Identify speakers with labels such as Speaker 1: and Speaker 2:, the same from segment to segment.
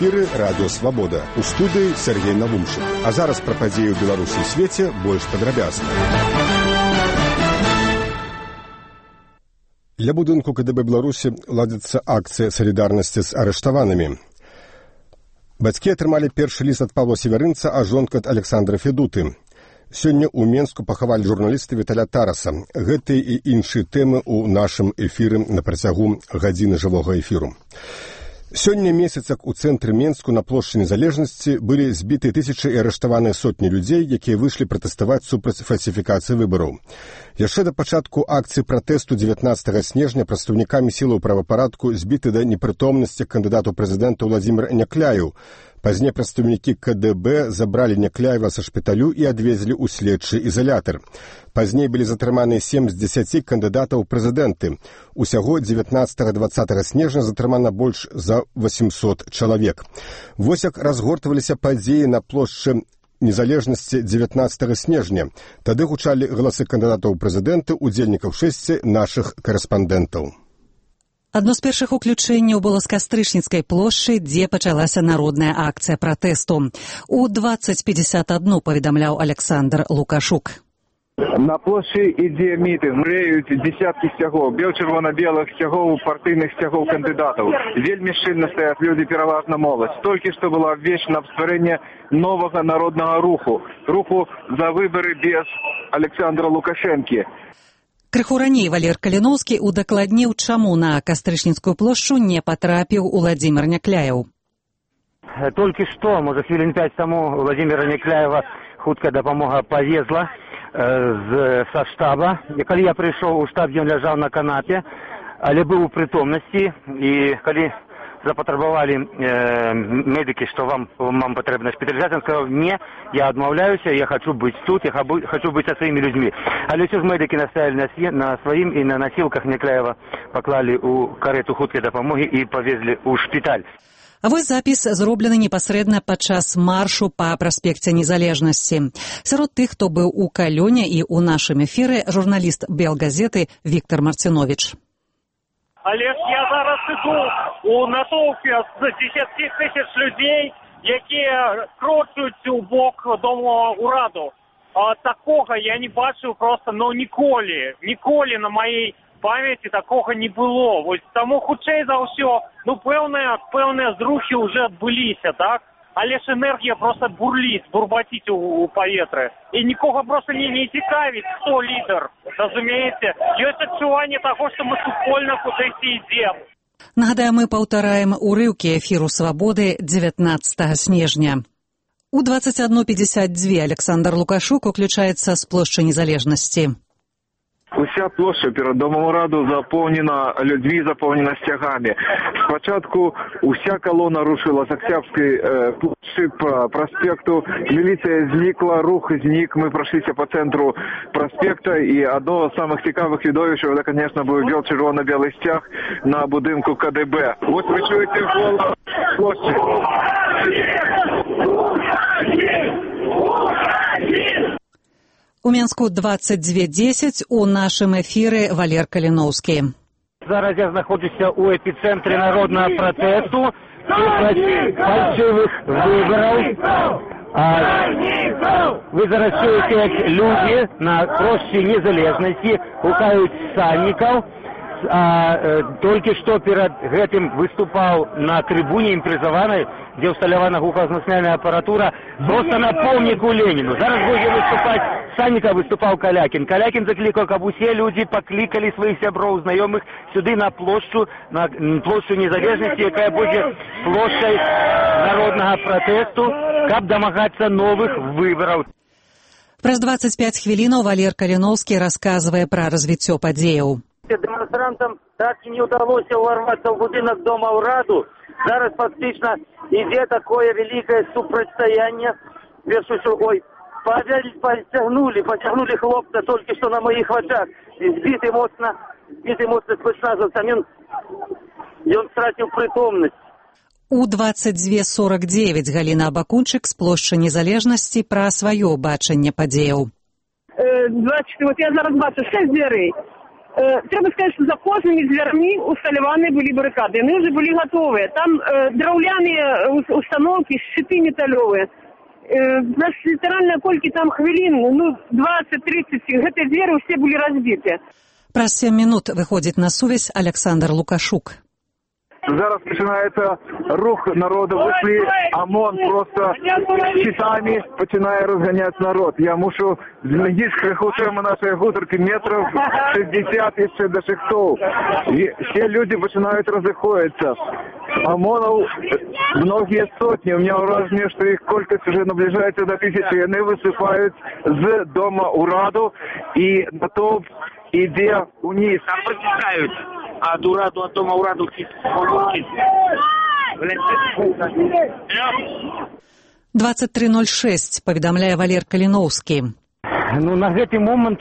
Speaker 1: эфіры радыё Свабода. У студыі Сергей Навумчык. А зараз пра падзеі ў Беларусі і свеце больш падрабязна. Ля будынку КДБ Беларусі ладзіцца акцыя салідарнасці з арыштаванымі. Бацькі атрымалі першы ліст ад Павла Северынца, а жонка ад Александра Федуты. Сёння ў Менску пахавалі журналіста Віталя Тараса. Гэтыя і іншыя тэмы ў нашым эфіры на працягу гадзіны жывога эфіру. Сёння месяцак у цэнтры Менску на плошчы Незалежнасці былі збіты тысячы і арыштаваныя сотні людзей, якія выйшлі пратэставаць супраць фальсіфікацыі выбараў. Яшчэ да пачатку акцыі пратэсту 19 снежня прадстаўнікамі сілаў правапарадку збіты да непрытомнасці кандыдату прэзідэнта Владзімір Някляеў. Пазней прадстаўнікі КДБ забралі Някляева са шпіталю і адвезлі ў следчы ізалятар. Пазней былі затрыманыя 7 з 10 кандыдатаў прэзідэнты. Усяго 19-20 снежня затрымана больш за 800 чалавек. Вось як разгортваліся падзеі на плошчы Незалежнасці 19 снежня. Тады гучалі галасы кандыдатаў прэзідэнты, удзельнікаў шэсці нашых карэспандэнтаў.
Speaker 2: Адно з першых уключэнняў было з Кастрычніцкай плошчы, дзе пачалася народная акцыя пратэсту. У 20:51 паведамляў Александр Лукашук.
Speaker 3: На плошчы ідзе мітынг, мрэюць дзесяткі сцягоў, бел-чырвона-белых сцягоў, партыйных сцягоў кандыдатаў. Вельмі шчыльна стаяць людзі, пераважна моладзь. Толькі што было абвешчана стварэнне новага народнага руху за выбары без Александра Лукашэнкі.
Speaker 2: Крыху раней Валер Каліноўскі удакладніў, чаму на Кастрычніцкую плошчу не патрапіў Владзімір Някляеў.
Speaker 4: Толькі што, можа, хвілін 5 таму Владзіміра Някляева хуткая дапамога павезла са штаба. Калі я прыйшоў у штаб, ён ляжаў на канапе, але быў у прытомнасці, і калі запатрабавалі медыкі, што вам патрэбна шпіталізацыя, ён сказаў: не, я адмаўляюся, я хочу быць тут, я хочу быць са сваімі людзьмі. Але ўсё ж медыкі настаялі на сваім, і на насілках Някляева паклалі ў карету хуткай дапамогі і павезлі ў шпіталь.
Speaker 2: А вось запіс зроблены непасрэдна падчас маршу па праспекце Незалежнасці. Сярод тых, хто быў у калёне і ў нашым эфіры, журналіст Белгазеты Віктор Марціновіч.
Speaker 5: Але я зараз іду у натоўпе з десятків тисяч людей, які крочують у бок Дому Ураду. Такого я не бачив просто, ніколи на моїй пам'яті такого не було. Ось тому хутчэй за ўсё, пэўныя зрухі вже адбыліся, так? Але ж энергія просто бурбаціць у паветры. І нікога просто не цікавіць, хто лідар, разумееце? Ёсць адчуванне таго, што мы супольна кудысьці ідзем.
Speaker 2: Нагадаем, мы паўтараем урыўкі эфіру «Свабоды» 19 снежня. У 21:52 Александр Лукашук уключаецца з плошчы Незалежнасці.
Speaker 3: Уся площа перед Домом Ураду заповнена людьми, заповнена стягами. Спочатку уся колона рушила з Октябрьской площі по проспекту. Міліція зникла, рух зник. Мы прошлися по центру проспекта. І одно з самих цікавих відовищ, це, звісно, був червоно-білий стяг на будинку КДБ. Ось ви чуєте голос площі.
Speaker 2: У Менску 22:10, у нашым эфіры Валер Каліноўскі.
Speaker 4: Зараз я знаходжуся ў эпіцэнтры народнага пратэсту супраць фальшывых выбараў. Вы зараз чуеце, як людзі на плошчы Незалежнасці гукаюць сальнікаў. Толькі што перад гэтым выступаў на трыбуне імпрэзаванай, дзе ўсталявана гуказносная апаратура, проста на помніку Леніну. Зараз будзе выступаць Санніка, выступаў Калякін. Калякін заклікаў, каб усе людзі паклікалі сваіх сяброў, знаёмых сюды на плошчу Незалежнасці, якая будзе плошчай народнага пратэсту, каб дамагацца новых выбараў.
Speaker 2: Праз 25 хвілінаў Валер Каліноўскі расказвае пра развіццё падзеяў.
Speaker 6: Демонстрантам так і не ўдалося ўварвацца ў будынак Дома Ураду. Зараз фактычна ідзе такое вялікае супрацьстаянне. Пацягнулі хлопца толькі што на маіх вачах. Збіты моцна спецназаўцам. Ён страціў прытомнасць.
Speaker 2: У 22:49 Галіна Абакунчык з плошчы Незалежнасці пра сваё бачанне падзеяў.
Speaker 7: Вот я зараз бачу 6 дзвярэй. Трэба сказаць, што за кожнымі дзвярмі усталяваныя былі барыкады. Яны ўжо былі гатовыя. Там драўляныя установкі, шчыты металёвыя. Нас літаральна колькі там хвілін, 20-30, гэтыя дзверы ўсе былі разбітыя.
Speaker 2: Праз 7 минут выходзіць на сувязь Александр Лукашук.
Speaker 3: Зараз починається рух народу, вийшли ОМОН просто щитами починає розганяти народ. Я мушу змінити крихушуємо нашої гуторки метрів 60 і ще до шахтов. І ще люди починають розходитися. ОМОНов многие сотни. У меня вражение, что их колькость уже наближается до 1000. И они высыпают с дома Ураду и натовп иде вниз.
Speaker 8: Там протекают от Ураду, от дома Ураду.
Speaker 2: 23:06, паведамляе Валер Каліноўскі.
Speaker 4: На гэты момант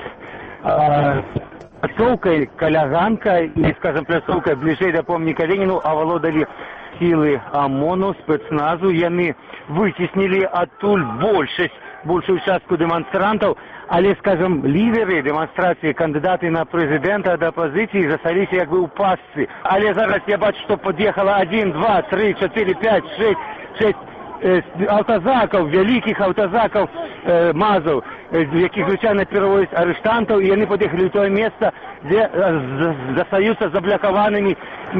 Speaker 4: пляцоўкай каля ганка і, скажем, пляцоўкай бліжэй да помніка Леніну авалодалі сілы ОМОНу, спецназу. Яны выцеснілі адтуль большую частку дэманстрантаў, але, скажем, лідеры дэманстрацыі, кандыдаты на прэзідэнта ад апазіцыі засталіся як бы ў пастцы. Але зараз я бачу, што пад'ехала 1, 2, 3, 4, 5, 6 аўтазакаў, вялікіх аўтазакаў мазаў, якіх звычайна перавозяць арыштантаў, і яны пад'ехалі ў тое месца, дзе застаюцца заблакаванымі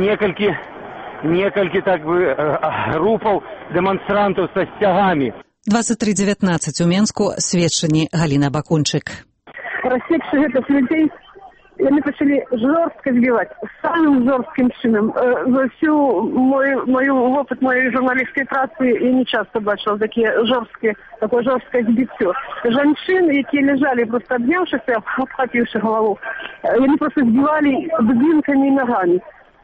Speaker 4: некалькі так бы групаў дэманстрантаў са сцягамі.
Speaker 2: 23:19 у Менску, сведчанні Галіна Бакунчык.
Speaker 7: Рассекшы гэтых людзей, яны пачалі жорстка збіваць, самым жорсткім чынам. За всю мою опыт моей журналістскай працы я не часто бачыла такое жорсткае збіццё. Жанчын, якія ляжалі просто абняўшыся, абхапіўшы галаву, яны просто збівалі дубінкамі і нагамі.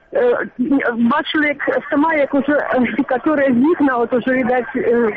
Speaker 7: Бачили, як уже, которая з них, вот уже, видать,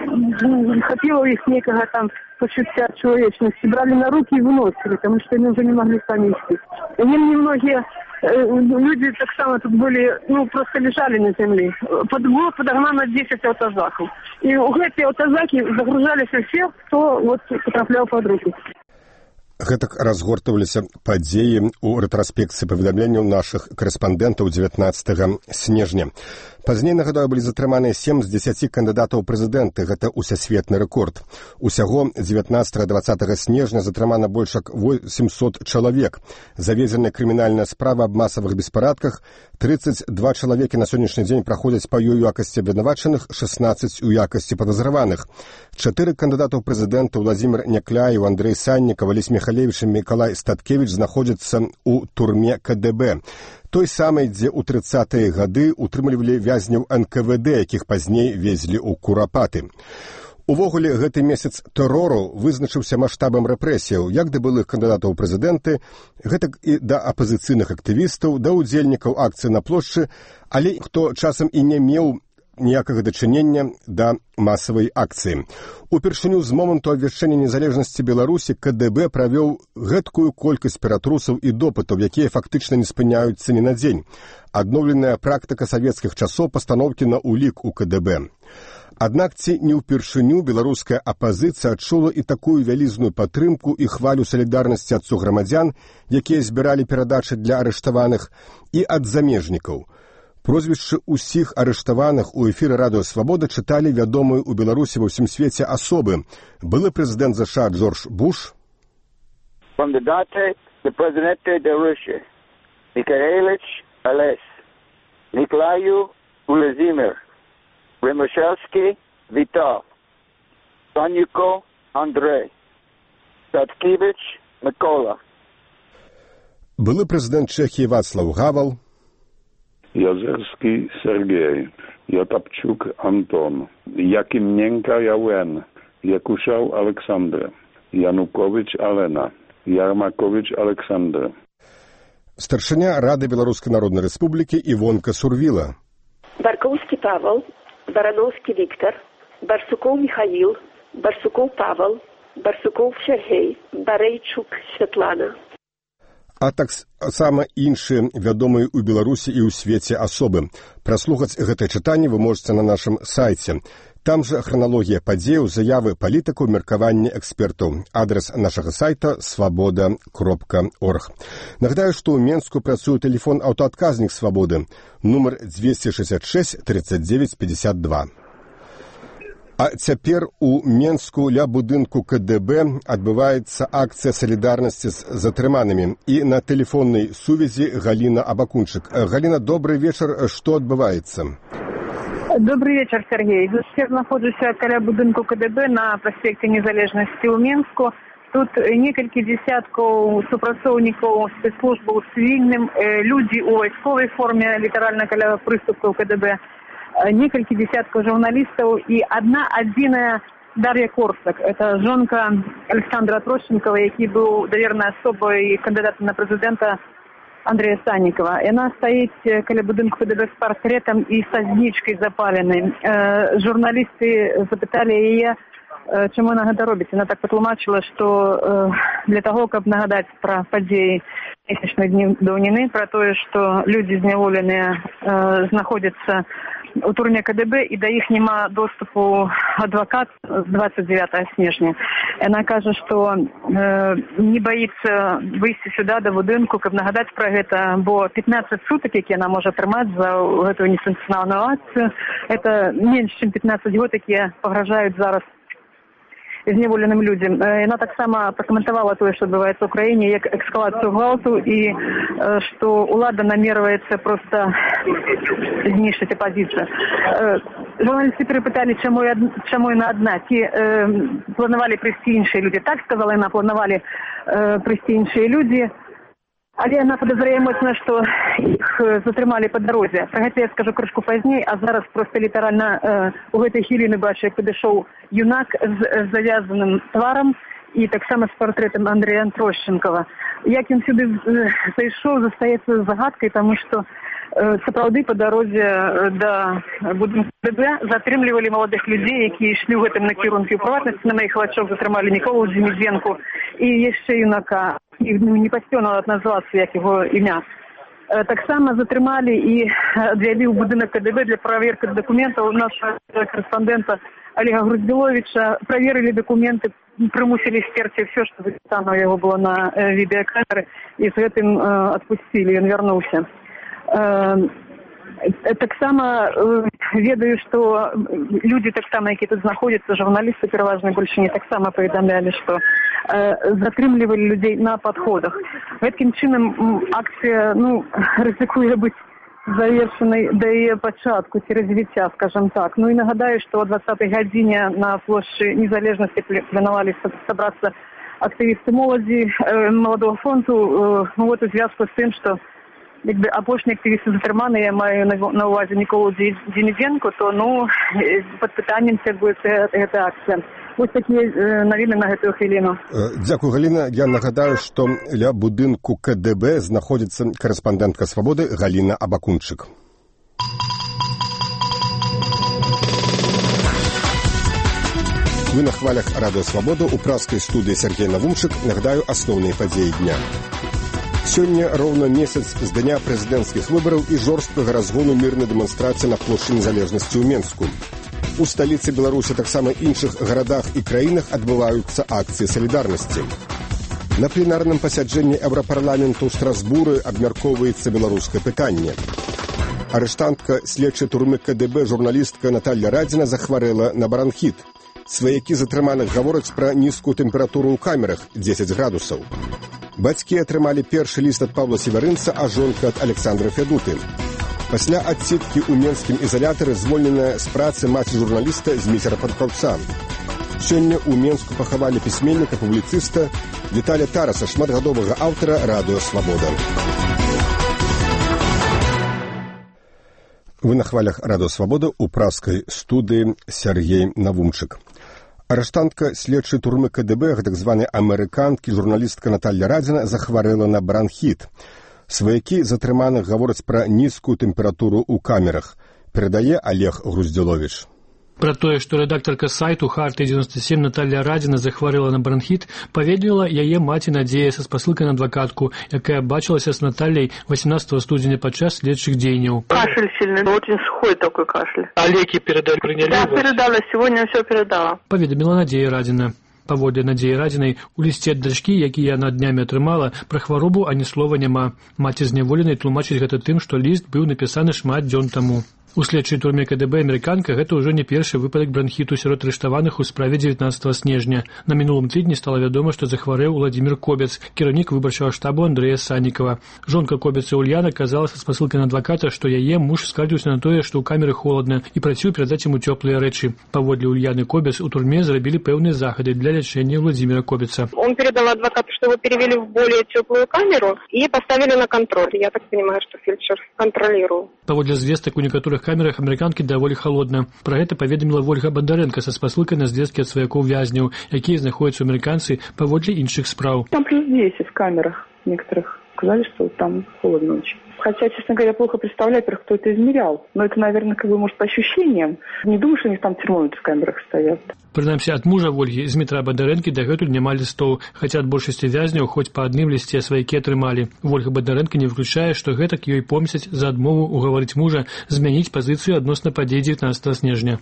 Speaker 7: хапила их некого там почуття человечности, брали на руки и выносили, потому что они уже не могли сами идти. И немногие люди так само тут были, просто лежали на земле. Было подогнано 10 автозаков. И у эти автозаки загружались все, кто вот потраплял под руки.
Speaker 1: Гэтак разгортваліся падзеі ў рэтраспекцыі паведамленняў нашых корэспандэнтаў 19 снежня. Пазней, нагадаю, былі затрыманыя 7 з 10 кандыдатаў прэзідэнты. Гэта усесветны рэкорд. Усяго 19-20 снежня затрымана больш як 800 чалавек. Заведзеная крымінальная справа аб масавых беспарадках. 32 чалавекі на сённяшні дзень праходзяць па ёй у якасці абвінавачаных, 16 у якасці падазраваных. 4 кандыдатаў прэзідэнта Владзімір Някляеў, Андрэй Саннікаў, Алесь Михалевіч і Мікалай Статкевіч знаходзяцца ў турме КДБ. Той самай, дзе ў 30-е гады утрымлівалі вязняў НКВД, якіх пазней везлі ў Курапаты. Увогуле, гэты месяц тэрору вызначыўся маштабам рэпрэсіяў, як да былых кандыдатаў прэзідэнты, гэтак і да апазіцыйных актывістаў, да ўдзельнікаў акцыі на плошчы, але хто часам і не меў ніякага дачынення да масавай акцыі. Упершыню з моманту абвяшчэння незалежнасці Беларусі КДБ правёў гэткую колькасць ператрусаў і допытаў, якія фактычна не спыняюцца ні на дзень. Адноўленая практыка савецкіх часоў пастаноўкі на ўлік у КДБ. Аднак ці не ўпершыню беларуская апазіцыя адчула і такую вялізную падтрымку і хвалю салідарнасці ад суграмадзян, якія збіралі перадачы для арыштаваных, і ад замежнікаў. Прозвішчы ўсіх арыштаваных у эфіры Радыё Свабода чыталі вядомую ў Беларусі ва ўсім свеце асобы. Былы прэзідэнт США Джордж Буш,
Speaker 9: кандидаты на президенты Беларуси Михайлович Олесь, Николаю Владимир, Ремушевский Витал, Санько Андрей, Статкевич Микола.
Speaker 1: Былы прэзідэнт Чэхіі Вацлаў Гавал,
Speaker 10: Язерский Сергей, Ятапчук Антон, Якимненко Яуен, Якушев Александр, Янукович Алена, Ярмакович Александр.
Speaker 1: Старшыня Рады Беларускай Народнай Рэспублікі Івонка Сурвіла,
Speaker 11: Баркоўскі Павел, Барановскі Віктор, Барсукоў Михаил, Барсукоў Павел, Барсукоў Сергей, Барейчук Святлана.
Speaker 1: а таксама іншыя вядомыя ў Беларусі і ў свеце асобы. Праслухаць гэтае чытанне вы можаце на нашым сайце. Там жа храналогія падзеяў, заявы палітыкаў, меркаванне экспертаў. Адрес нашага сайта свабода.орг. Нагадаю, што ў Менску працуе тэлефон аўтаадказнік «Свабоды», нумар 266 39 52. А цяпер у Менску ля будынку КДБ адбываецца акцыя салідарнасці з затрыманымі. І на тэлефоннай сувязі Галіна Абакунчык. Галіна, добрый вечар. Што адбываецца?
Speaker 7: Добрый вечер, Сергей. Я знаходжуся каля будынку КДБ на праспекце Незалежнасці ў Менску. Тут некалькі дзесяткаў супрацоўнікаў спецслужбаў цывільным, людзі ў вайсковай форме, літаральна каля прыступкаў КДБ, некалькі дзесяткаў журналістаў і одна адзіная Дар'я Корсак. Это жонка Александра Трощенкова, які быў давернай асобай кандыдата на прэзідэнта Андрея Санникова. Яна стаіць каля будынку КДБ з партрэтам і са знічкай запаленай. Журналісты запыталі яе, чаму яна гэта робіць. Яна так патлумачыла, што для таго, каб нагадаць пра падзеі месячнай даўніны, пра тое, што людзі зняволеныя знаходзяцца у турме КДБ і да іх няма доступу адвакат з 29 снежня. Яна кажа, што не баіцца выйсці сюда да будынку, каб нагадаць пра гэта, бо 15 сутак, які яна можа атрымаць за гэтую несанкцыянаваную акцыю, это менш, чым 15 год, якія пагражаюць зараз зняволеным людзям. Яна таксама пракаментавала тое, што адбываецца ў краіне, як эскалацыю гвалту і што ўлада намерваецца проста знішчыць апазіцыю. Журналісты перапыталі, чаму яна адна, ці планавалі прыйсці іншыя людзі. Так сказала яна, планавалі прыйсці іншыя людзі, але яна падазрае моцна, што іх затрымалі па дарозе. Пра гэта я скажу крышку пазней, а зараз проста літаральна у гэтай хвіліны бачу, як падышоў юнак з завязаным тварам і таксама з партрэтам Андрея Трощенкова. Як ён сюды зайшоў, застаецца загадкай, таму што сапраўды па дарозе да будынку КДБ затрымлівалі маладых людзей, якія ішлі ў гэтым накірунку. У прыватнасці на маіх вачах затрымалі Міколу Дзімідзенку і яшчэ юнака. І не паспеў назвацца, як яго імя. Таксама затрымалі і адвялі ў будынак КДБ для праверкі дакументаў нашага корэспандэнта Олега Груздзіловіча. Праверылі дакументы, прымусілі стерці ўсё, што запісана ў яго было на відэакамеры, і з гэтым адпусцілі, ён вярнуўся. Таксама ведаю, што людзі таксама, які тут знаходзяцца, журналісты пераважна больше не таксама паведамлялі, што затрымлівалі людзей на падходах. Гэткім чынам акцыя, рызыкуе быць завершанай да яе пачатку ці развіцця, скажам так. І нагадаю, што о 20-й гадзіне на плошчы Незалежнасці планавалі сабрацца актывісты моладзі, маладога фронту, у звязку з тым, што апошні актывісты затрыманы, я маю на увазе Міколу Дзімідзенку, то пад пытаннем будзе гэта акцыя. Вось такія навіны на гэтую хвіліну.
Speaker 1: Дзякую, Галіна. Я нагадаю, што ля будынку КДБ знаходзіцца корэспандэнтка «Свабоды» Галіна Абакунчык. Вы на хвалях радыё «Свабода» у праскай студыі Сергей Навумчык. Нагадаю асноўныя падзеі дня. Сёння роўна месяц з дня прэзідэнцкіх выбараў і жорсткага разгону мірнай дэманстрацыі на плошчы Незалежнасці ў Менску. У сталіцы Беларусі, таксама іншых гарадах і краінах адбываюцца акцыі салідарнасці. На пленарным пасяджэнні Еўрапарламенту ў Страсбуры абмяркоўваецца беларускае пытанне. Арыштантка следчай турмы КДБ журналістка Наталья Радзіна захварэла на бронхіт. Сваякі затрыманых гавораць пра нізкую тэмпературу ў камерах 10 градусаў. Бацькі атрымалі першы ліст ад Павла Севярынца, а жонка ад Александра Федуты. Пасля адсідкі ў менскім ізалятары звольненая з працы маці журналіста Зміцера Падкаўца. Сёння ў Менску пахавалі пісьменніка, публіцыста Віталя Тараса, шматгадовага аўтара радыё «Свабода». Вы на хвалях радыё «Свабода» у праскай студыі Сергей Навумчык. Арыштантка следчай турмы КДБ, так званай амерыканкі, журналістка Наталья Радзіна захварэла на бронхіт. Сваякі затрыманых гавораць пра нізкую тэмпературу ў камерах. Перадае Олег Груздзіловіч.
Speaker 12: Пра тое, што рэдактарка сайту «Харты-97» Наталья Радзіна захварэла на бронхіт, паведаміла яе маці Надзея са спасылкай на адвакатку, якая бачылася з Натальей 18 студзеня падчас следчых дзеянняў.
Speaker 13: Кашель сильный, очень сухой такой кашель.
Speaker 12: А лекі приняли?
Speaker 13: Да, передала, сегодня все передала.
Speaker 12: Паведаміла Надзея Радзіна. Паводле Надзеі Радзінай, у лісце ад дачкі, які яна днямі атрымала, пра хваробу ані слова няма. Маці зняволенай тлумачыць гэта тым, што ліст быў напісаны шмат дзён таму. У следчай турме КДБ амерыканка гэта ўжо не першы выпадак бронхіту сярод арыштаваных у справе 19 снежня. На мінулым тыдні стала вядома, што захварэў Владзімір Кобец, кіраўнік выбарчага штабу Андрэя Саннікава. Жонка Кобеца Ульяна казала са спасылкай на адваката, што яе муж скардзіўся на тое, што ў камеры холадна і працуе перадаць яму цёплыя рэчы. Паводле Ульяны Кобец у турме зрабілі пэўныя захады для лячэння Владзіміра Кобеца.
Speaker 14: Он передал адвокату, что его перевели в более теплую камеру и поставили на контроль. Я так понимаю, что фельдшер контролировал.
Speaker 12: Паводле звестак у некаторых камерах амерыканкі даволі халодна. Пра гэта паведаміла Вольга Бондаренко са спасылкай на звесткі ад сваякоў вязняў, якія знаходзяцца ў амерыканцы паводле іншых спраў.
Speaker 13: Там плюс 10 в камерах некоторых. Сказали, что там холодно очень. Хотя, честно говоря, плохо представляю, кто это измерял. Но это, наверное, может, по ощущениям. Не думаю, что у них там термометры в камерах стоят.
Speaker 12: Прынамсі, ад мужа Вольгі з Дмітра Бондарэнкі дагэтуль няма лістоў, хаця ад большасці вязняў хоць па адным лісце сваякі атрымалі. Вольга Бондарэнка не выключае, што гэтак ёй помсяць за адмову угаварыць мужа змяніць пазіцыю адносна падзей 19 снежня.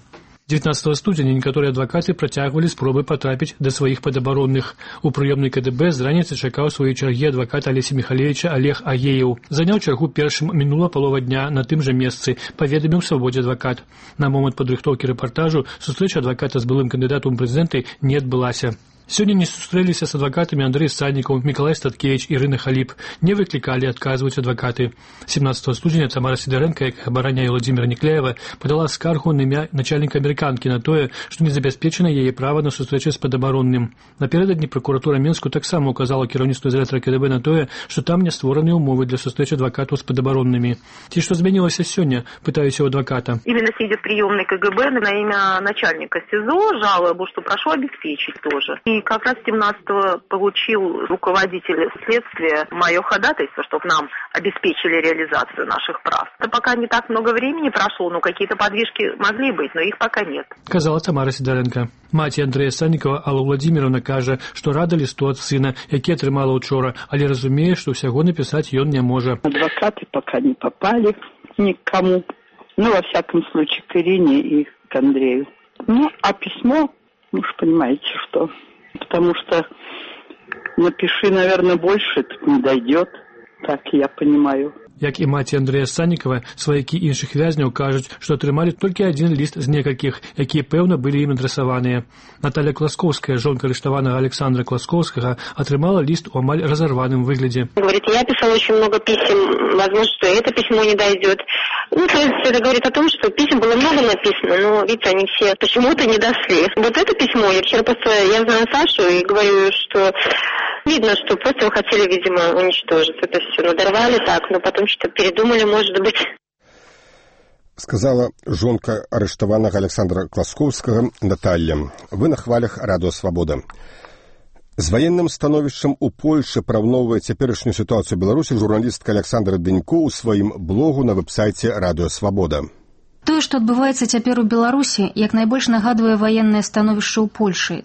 Speaker 12: 19 студзеня некаторыя адвакаты працягвалі спробы патрапіць да сваіх падабаронных. У прыёмнай КДБ з раніцы чакаў сваёй чаргі адвакат Алеся Михалевича Олег Агеев. Заняў чаргу першым мінула палова дня на тым жа месцы, паведаміў Свабодзе адвакат. На момант падрыхтоўкі рэпартажу сустрэча адваката з былым кандыдатам у прэзідэнты не адбылася. Сёння не сустрэліся з адвакатамі Андрэй Саннікаў, Мікалай Статкевіч, Ірына Халіп. Не выклікалі, адказваюць адвакаты. 17 студзеня Тамара Сідарэнка, якая абараняе Владзіміра Некляева, падала скаргу на імя начальніка амерыканкі на тое, што не забяспечана яе права на сустрэчу з падабаронным. Напярэдадні пракуратура Мінску таксама указала кіраўніцтву ізалятара КДБ на тое, што там не створаныя ўмовы для сустрэчы адвакатаў з падабароннымі. Ці што змянілася сёння, пытаюся у адваката.
Speaker 15: Именно сидя в приемной КГБ на имя начальника СИЗО жалобу, что прошу обеспечить тоже. И как раз 17-го получил руководитель следствия мое ходатайство, чтобы нам обеспечили реализацию наших прав. Это пока не так много времени прошло, но какие-то подвижки могли быть, но их пока нет.
Speaker 12: Казала Тамара Сідарэнка. Маці Андрэя Саннікава Алла Владзіміровна кажа, што рада лісту ад сына, які атрымала учора, але разумее, што ўсяго напісаць ён не можа.
Speaker 13: Адвокаты пока не попали никому. Ну, во всяком случае, к Ирине и к Андрею. Ну, а письмо, вы же понимаете, что... Потому что напиши, наверное, больше, так не дойдет, так я понимаю.
Speaker 12: Як і маці Андрэя Саннікава, сваякі іншых вязняў кажуць, што атрымалі толькі адзін ліст з некалькіх, якія, пэўна, былі ім адрасаваныя. Наталья Класкоўская, жонка арыштаванага Александра Класкоўскага, атрымала ліст у амаль разорваным выглядзе.
Speaker 14: Говорит, я писала очень много писем, возможно, что это письмо не дойдет. Ну, то есть это говорит о том, что писем было много написано, но, видите, они все почему-то не дошли. Вот это письмо, я знаю Сашу и говорю, что видно, что просто его хотели, видимо, уничтожить. Это все надорвали так, но потом что-то передумали, может быть.
Speaker 1: Сказала жонка арыштаванага Александра Класкоўскага Наталья. Вы на хвалях Радыё Свабода. З ваенным становішчам у Польшы параўноўвае цяперашнюю сітуацыю Беларусі журналістка Александра Дынько ў сваім блогу на вэб-сайце Радыё Свабода.
Speaker 16: Тое, што адбываецца цяпер у Беларусі, як найбольш нагадвае ваеннае становішча ў Польшы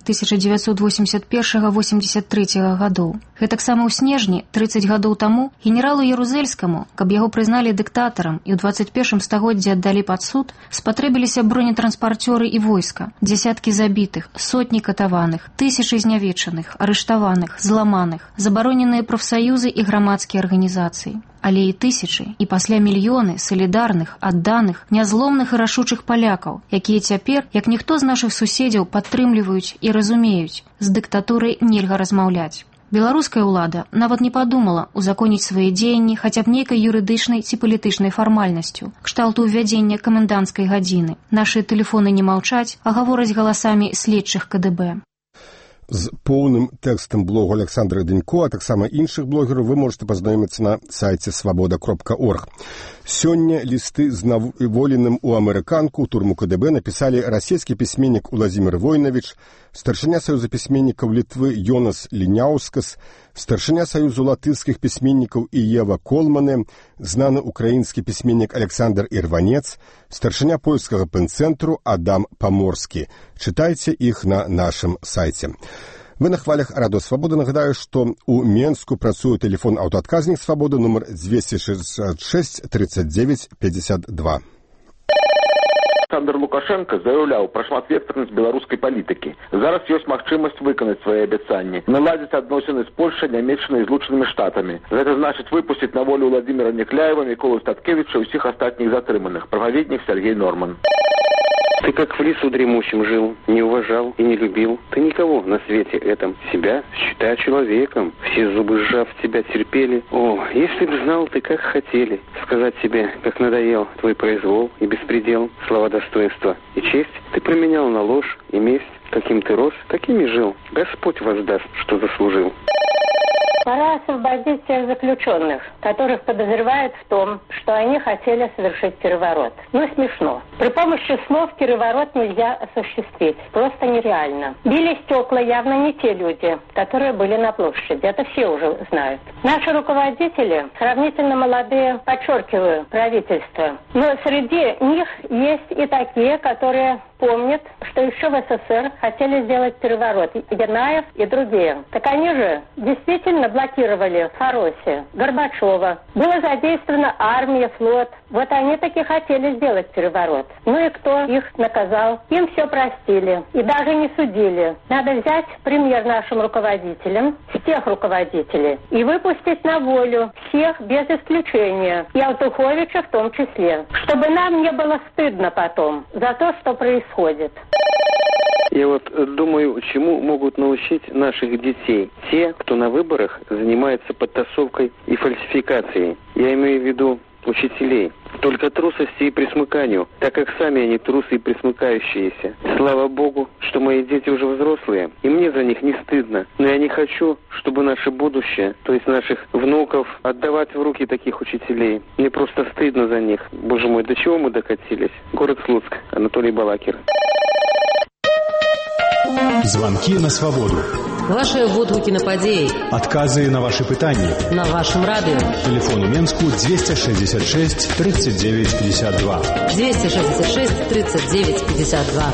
Speaker 16: 1981-83 гадоў. Гэтаксама ў снежні, 30 гадоў таму, генералу Ярузельскаму, каб яго прызналі дыктатарам і ў 21 стагоддзі аддалі пад суд, спатрэбіліся бронетранспарцёры і войска, дзясяткі забітых, сотні катаваных, тысячы знявечаных, арыштаваных, зламаных, забароненыя прафсаюзы і грамадскія арганізацыі. Але і тысячы, і пасля мільёны салідарных, адданых, нязломных і рашучых палякаў, якія цяпер, як ніхто з нашых суседзяў, падтрымліваюць і разумеюць, з дыктатурай нельга размаўляць. Беларуская ўлада нават не падумала узаконіць свае дзеянні хаця б нейкай юрыдычнай ці палітычнай фармальнасцю, кшталту ўвядзення каменданцкай гадзіны. Нашы тэлефоны не маўчаць, а гавораць галасамі следчых КДБ.
Speaker 1: З поўным тэкстам блогу Александра Дынько, а таксама іншых блогераў вы можете пазнаёміцца на сайце свабода.орг. Сёння листы знаволеным у амерыканку ў турму КДБ напісалі расійскі пісьменнік Уладзімір Войнавіч, старшыня Саюза пісьменнікаў Літвы Йонас Ліняўскас, старшыня Саюзу латышскіх пісьменнікаў Іева Колмане, знаны украінскі пісьменнік Александр Ірванец, старшыня польскага пэн-цэнтру Адам Паморскі. Чытайце іх на нашым сайце. Вы на хвалях Радио Свобода. Нагадаю, что у Менску працуе телефон аўтаадказнік Свободы номер 266 39 52.
Speaker 17: Александр Лукашенко заяўляў пра шматвектарнасць беларускай палітыкі. Зараз ёсць магчымасць выканаць свае абяцанні, наладзіць адносіны з Польшай, Нямецчынай і Злучанымі Штатамі. Гэта значыць выпусціць на волю Владимира Некляева, Миколу Статкевича и всех остальных затрыманых. Правоведник Сергей Норман.
Speaker 18: Ты как в лесу дремучем жил, не уважал и не любил. Ты никого на свете этом себя считая человеком. Все зубы сжав тебя терпели. О, если б знал ты, как хотели сказать себе, как надоел твой произвол и беспредел, слова достоинства и честь, ты променял на ложь и месть. Каким ты рос, таким и жил. Господь воздаст, что заслужил.
Speaker 19: Пора освободить тех заключенных, которых подозревают в том, что они хотели совершить переворот. Ну, смешно. При помощи слов переворот нельзя осуществить. Просто нереально. Били стекла явно не те люди, которые были на площади. Это все уже знают. Наши руководители, сравнительно молодые, подчеркиваю, правительство. Но среди них есть и такие, которые помнят, что еще в СССР хотели сделать переворот. Янаев и другие. Так они же действительно блокировали Фароси, Горбачева. Была задействована армия, флот. Вот они таки хотели сделать переворот. Ну и кто их наказал? Им все простили. И даже не судили. Надо взять пример нашим руководителям, с тех руководителей, и выпустить на волю всех без исключения. И Алтуховича в том числе. Чтобы нам не было стыдно потом за то, что происходит.
Speaker 18: Я вот думаю, чему могут научить наших детей те, кто на выборах занимается подтасовкой и фальсификацией. Я имею в виду учителей. Только трусости и присмыканию, так как сами они трусы и присмыкающиеся. Слава Богу, что мои дети уже взрослые, и мне за них не стыдно. Но я не хочу, чтобы наше будущее, то есть наших внуков, отдавать в руки таких учителей. Мне просто стыдно за них. Боже мой, до чего мы докатились? Город Слуцк, Анатолий Балакир.
Speaker 20: Звонки на свободу.
Speaker 21: Ваши водгукі на падзеі.
Speaker 20: Адказы на ваши пытанні.
Speaker 21: На вашем радио.
Speaker 20: Телефон у Менску 266 39 52.
Speaker 21: 266 39 52.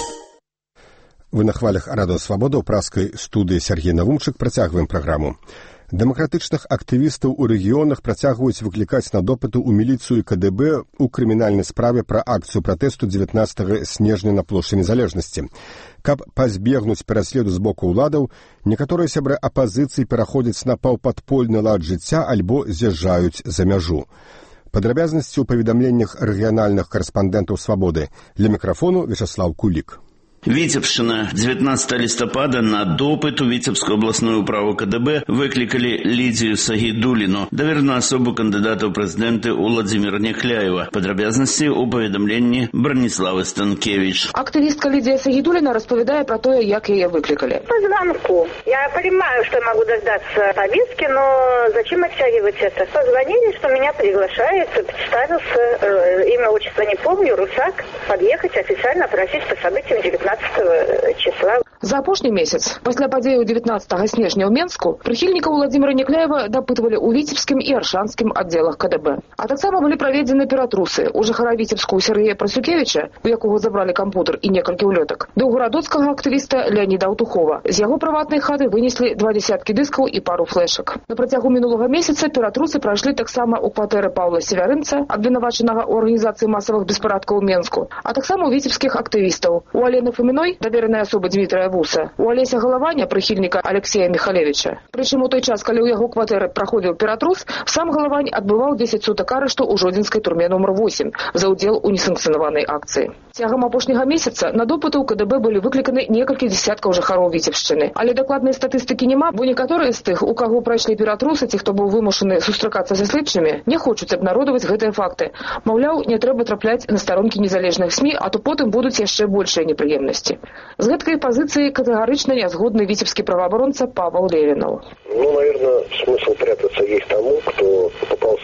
Speaker 1: Вы на хвалях Радио Свобода ў праскай студыі Сергей Навумчык. Працягваем праграму. Дэмакратычных актывістаў у рэгіёнах працягваюць выклікаць на допыты ў міліцыю і КДБ у крымінальнай справе пра акцыю пратэсту 19 снежня на плошчы Незалежнасці. Каб пазбегнуць пераследу з боку ўладаў, некаторыя сябры апазіцыі пераходзяць на паўпадпольны лад жыцця альбо з'язджаюць за мяжу. Падрабязнасці ў паведамленнях рэгіянальных карэспандэнтаў «Свабоды». Для мікрафону Вячеслав Кулик.
Speaker 22: Витебщина. 19 листопада на допыт у Витебскую областную управу КДБ выкликали Лидию Сагидулину, доверенную особу кандидата в президенты Владимира Некляева. Подробности у поведомлении Брониславы Станкевич.
Speaker 23: Активистка Лидия Сагидулина распавядае про то, як ее выкликали.
Speaker 24: По звонку. Я понимаю, что могу дождаться повестки, но зачем оттягивать это? Позвонили, что меня приглашают, представился, имя, отчество не помню, Русак, подъехать официально просить по событиям 19 числа.
Speaker 23: За апошні месяц, пасля падзеяў 19 снежня ў Менску, прыхільнікаў Владимира Некляева дапытвалі ў Віцебскім і Аршанскім аддзелах КДБ. А таксама былі праведзены ператрусы у жыхара Віцебску Сергея Прасюкевіча, у якога забралі кампутер і некалькі ўлётак, да ўгарадоцкага актывіста Леоніда Аўтухова. З яго прыватнай хаты вынеслі 20 дыскаў і пару флешак. На працягу мінулага месяца ператрусы прайшлі таксама ў кватэры Паўла Севярынца, абвінавачанага ў арганізацыі масавых беспарадкаў у Менску, а таксама ў віцебскіх актывістаў. У Алены Фоминой, доверенной особы Дмитрия Буса, у Олеся Голованя, прыхільніка Алексея Михалевича. Прычым у той час, калі ў яго кватэры праходзіў ператрус, сам Головань адбываў 10 сутак арышту ў Жодзінскай турме номер 8 за ўдзел у несанкцыянаванай акцыі. Цягам апошняга месяца на допыты ў КДБ былі выкліканы некалькі дзесяткаў жыхароў Віцебшчыны. Але дакладнай статыстыкі няма, бо некаторыя з тых, у каго прайшлі ператрусы, ці хто быў вымушаны сустракацца са следчымі, не хочуць абнародаваць гэтыя факты. Маўляў, не трэба трапляць на старонкі незалежных СМІ, а то потым будуць яшчэ большыя непрыемнасці. З гэткай пазіцыі катэгарычна не згодны віцебскі праваабаронца Павел Левинов.
Speaker 25: Наверное, смысл прятаться есть тому, кто попался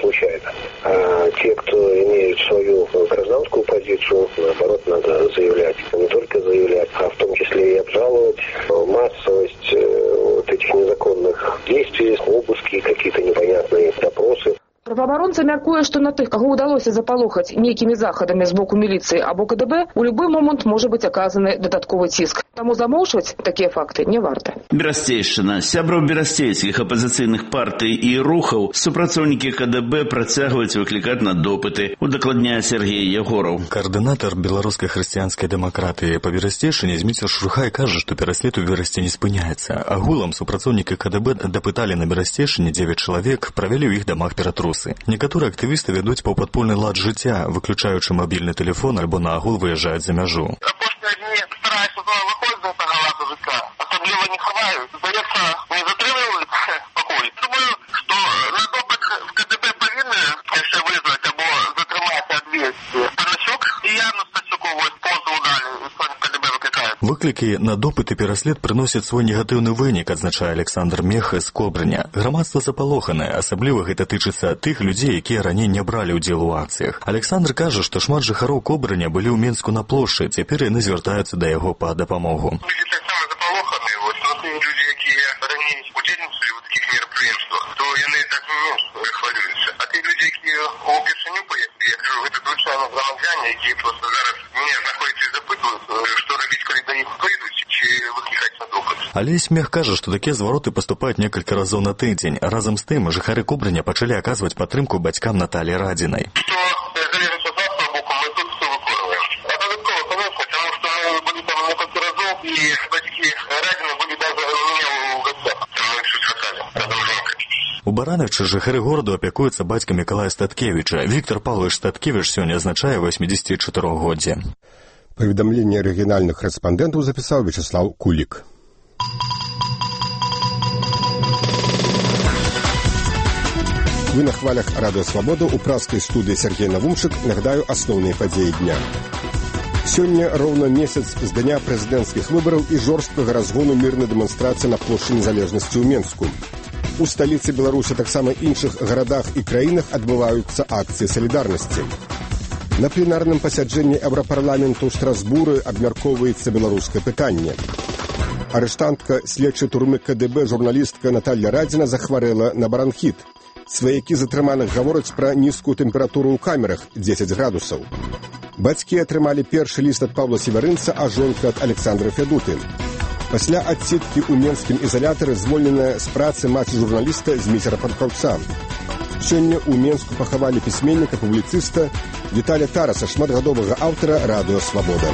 Speaker 3: случайно. А те, кто имеют свою гражданскую позицию, наоборот, надо заявлять. Не только заявлять, а в том числе и обжаловать массовость вот этих незаконных действий, обыски, какие-то непонятные допросы.
Speaker 23: Праваабаронца мяркуе, што на тых, каго ўдалося запалохаць нейкімі захадамі з боку міліцыі або КДБ, у любы момант можа быць аказаны дадатковы ціск. Таму замоўчваць такія факты не варта.
Speaker 22: Берасцейшчына. Сябраў берасцейскіх апазіцыйных партый і рухаў супрацоўнікі КДБ працягваюць выклікаць на допыты, удакладняе Сергей Ягораў.
Speaker 5: Каардынатар беларускай хрысціянскай дэмакратыі па Берасцейшчыне Зміцер Шурхай кажа, што пераслед у Берасце не спыняецца. Агулам супрацоўнікі КДБ дапыталі на Берасцейшчыне 9 чалавек, правялі ў іх дамах ператрусы. Некаторыя актывісты вядуць паўпадпольны лад жыцця, выключаючы мабільны тэлефон альбо наогул выязджаюць за мяжу.
Speaker 6: Апошнія дні стараюся выходзіць з гэтага ладу жыцця. Асабліва не хаваюць. Здаецца, не затрымліваюць пакуль. Думаю, што на допыт в КДБ павінны яшчэ вызваць або затрымаць адвесці. Панасюк і Яну Стасюкову позву далі, і сьогодні КДБ выклікаюць.
Speaker 5: Выклікі на допыт і пераслед прыносяць свой негатыўны вынік, адзначае Александр Меха з Кобрыня. Грамадства запалоханае, асабліва гэта тычыцца тых людзей, якія раней не бралі ўдзел у акцыях. Александр кажа, што шмат жыхароў Кобрыня былі ў Менску на плошчы, цяпер яны звяртаюцца да яго па дапамогу.
Speaker 6: Запалоханыя, вось, но тыя людзі, якія раней удзельнічалі ў такіх мерапрыемствах, то яны так менш хвалююцца. А тыя людзі, якія упершыню паехалі, я кажу, гэта звычайна грамадзяне, якія проста зараз мяне знаходзяць і запытваюць, што рабіць, калі да іх прыйдуць, ці выклікаць на допыт.
Speaker 5: Але Смех кажа, што такія звароты паступаюць некалькі разоў на тыдзень. Разам з тым, жыхары Кобрыня пачалі аказваць падтрымку бацькам Наталі Радзінай. У Баранавічы жыхары гораду апякуюцца бацька Мікалая Статкевіча. Віктор Павлович Статкевіч сёння адзначае 84-годдзе.
Speaker 1: Паведамленне рэгіянальных корэспандэнтаў запісаў Вячеслав Кулік. Вы на хвалях Радио Свобода у праскай студыі Сергей Навумчык. Нагадаю асноўныя падзеі дня. Сёння роўна месяц з дня прэзідэнцкіх выбараў і жорсткага разгону мірнай дэманстрацыі на плошчы Незалежнасці ў Менску. У сталіцы Беларусі, таксама іншых гарадах і краінах адбываюцца акцыі салідарнасці. На пленарным пасяджэнні Еўрапарламенту ў Страсбуры абмяркоўваецца беларускае пытанне. Арыштантка следчай турмы КДБ журналістка Наталья Радзіна захварэла на бронхіт. Сваякі затрыманых гавораць пра нізкую тэмпературу ў камерах 10 градусаў. Бацькі атрымалі першы ліст ад Павла Севярынца, а жонка ад Александра Федуты. Пасля адсідкі ў менскім ізалятары звольненая з працы маці журналіста Зміцера Падкаўца. Сёння ў Менску пахавалі пісьменніка, публіцыста Віталя Тараса, шматгадовага аўтара Радыё Свабода.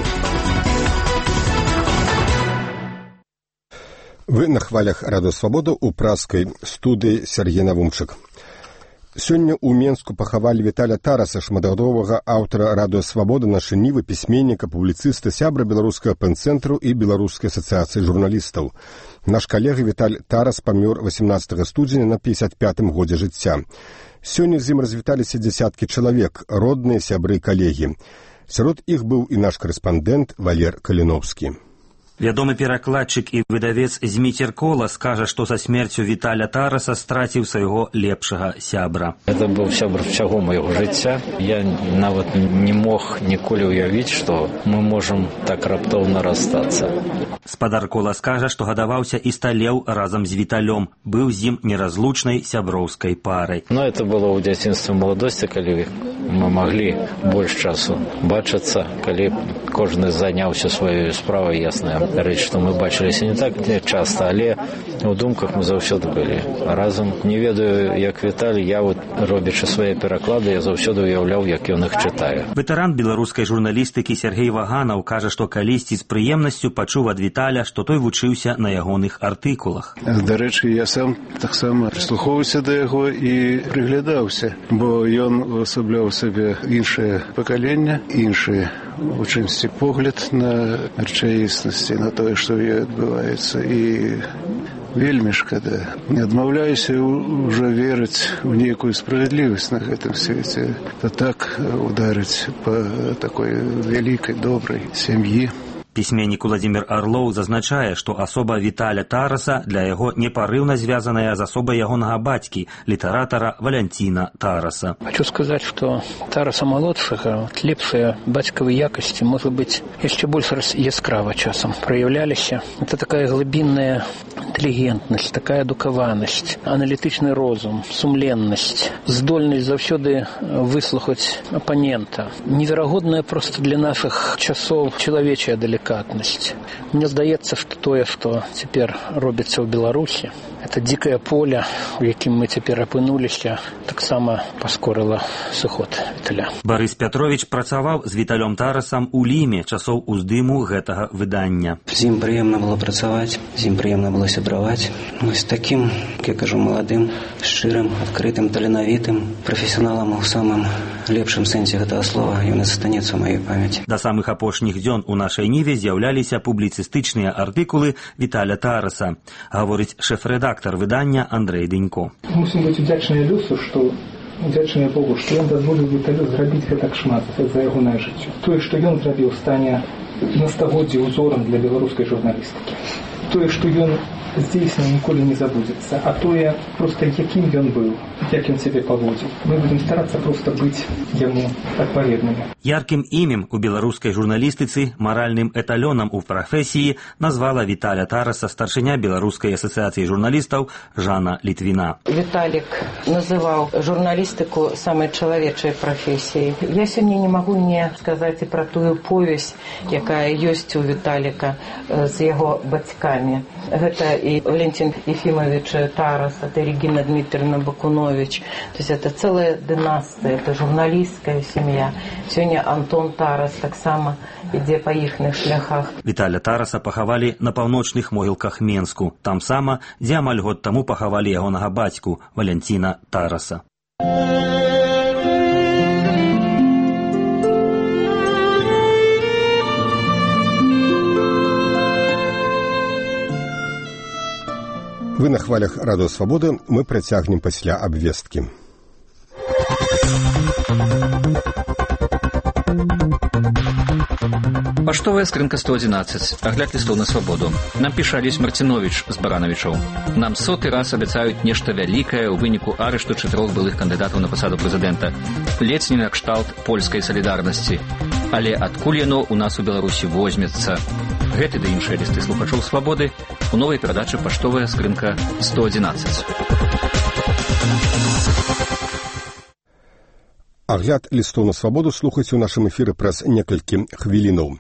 Speaker 1: Вы на хвалях Радыё Свабода у праскай студыі Сергей Навумчык. Сёння ў Менску пахавалі Віталя Тараса, шматгадовага аўтара Радыё Свабода, наша нівы, пісьменніка, публіцыста, сябра беларускага пэн-цэнтру і беларускай асацыяцыі журналістаў. Наш калега Віталь Тарас памёр 18 студзеня на 55-м годзе жыцця. Сёння з ім развіталіся дзясяткі чалавек, родныя, сябры і калегі. Сярод іх быў і наш корэспандэнт Валер Каліновскі.
Speaker 8: Вядомы перакладчык і выдавец Зміцер Колас кажа, што са смерцю Віталя Тараса страціў свайго лепшага сябра.
Speaker 25: Это быў сябр всяго майго жыцця. Я нават не мог ніколі ўявіць, што мы можам так раптоўна расстацца.
Speaker 8: Спадар Колас кажа, што гадаваўся і сталеў разам з Віталём, быў з ім неразлучнай сяброўскай парай.
Speaker 25: Но это было ў дзяцінстве маладосці, калі мы маглі больш часу бачыцца, калі кожны заняўся сваёй справай, ясная рэч, што мы бачыліся не так часта, але у думках мы заўсёды былі разам. Не ведаю, як Віталь, я робячы свае пераклады, я заўсёды уяўляў, як ён іх чытае.
Speaker 8: Ветэран беларускай журналістыкі Сергей Ваганаў кажа, што калісьці з прыемнасцю пачуў ад Віталя, што той вучыўся на ягоных артыкулах.
Speaker 26: Дарэчы, я сам таксама прыслухоўваўся да яго і прыглядаўся, бо ён увасабляў сабе іншае пакаленне, іншы у чымсьці погляд на рэчаіснасці, на тое, што ў ёй адбываецца. І вельмі шкада. Не адмаўляюся ўжо верыць у нейкую справядлівасць на гэтым свеце. То так ударыць па такой вялікай, добрай сям'і.
Speaker 8: Пісьменнік Уладзімір Арлоў зазначае, што асоба Віталя Тараса для яго непарыўна звязаная з асобай ягонага бацькі, літаратара Валянціна Тараса.
Speaker 2: Хочу сказать, что Тараса Молодшего лепшие батьковые якости, может быть, еще больше яскраво часом проявлялись. Это такая глубинная интеллигентность, такая дукаванность, аналитичный розум, сумленность, здольность завсёды выслухать оппонента. Невероятная просто для наших часов человечья деликатность. Мне здаецца, что тое, что теперь робится в Беларуси, это дикое поле, в якім мы теперь опынуліся, таксама паскорыла сыход Віталя.
Speaker 8: Барыс Пятрович працаваў з Віталем Тарасам у Ліме часоў уздыму гэтага выдання.
Speaker 4: З ім прыемна было працаваць, з ім прыемна было сябраваць. З такім, як я кажу, маладым, шчырым, адкрытым, таленавітым прафесіяналам у самым лепшым сэнсе гэтага слова ён застанецца ў маёй памяці.
Speaker 8: Да самых апошніх дзён у нашай ніве з'яўляліся публіцыстычныя артыкулы Віталя Тараса, гаворыць шэф-рэдактар выдання Андрэй Дынько.
Speaker 7: Мусім быць удзячныя Люсу, што удзячныя Богу, што ён дазволіў Віталю зрабіць гэтак шмат за ягонае жыццё. Тое, што ён зрабіў, стане на стагоддзі ўзорам для беларускай журналістыкі. Тое, што ён здзейсніў, ніколі не забудзецца, а тое, проста якім ён быў, як ён сябе паводзіў. Мы будзем старацца проста быць яму адпаведнымі.
Speaker 8: Яркім імем у беларускай журналістыцы, маральным эталёнам у прафесіі назвала Віталя Тараса старшыня Беларускай асацыяцыі журналістаў Жанна Літвіна.
Speaker 9: Віталік называў журналістыку самай чалавечай прафесіяй. Я сёння не магу не сказаць і пра тую повесць, якая ёсць у Віталіка з яго бацькамі. Гэта и Валентин Ефимович Тарас, это Регина Дмитриевна Бакунович. То есть это целая династия, это журналистская семья. Сегодня Антон Тарас так само ідзе па іхных шляхах.
Speaker 8: Віталя Тараса пахавалі на паўночных могілках Менску, там сама, дзе амаль год таму пахавалі ягонага бацьку Валянціна Тараса.
Speaker 1: Вы на хвалях Радыё Свабода, мы працягнем пасля абвесткі.
Speaker 10: Паштовая скрынка 111. Агляд лістоў на свабоду. Нам піша Алесь Марціновіч з Баранавічаў. Нам соты раз абяцаюць нешта вялікае ў выніку арышту 4 былых кандыдатаў на пасаду прэзідэнта. Ледзь не на кшталт польскай салідарнасці. Але адкуль яно ў нас у Беларусі возьмецца? Гэты ды іншыя лісты слухачоў свабоды у новай перадачы «Паштовая скрынка 111».
Speaker 1: Агляд лістоў на свабоду слухайце ў нашым эфіры праз некалькі хвілінаў.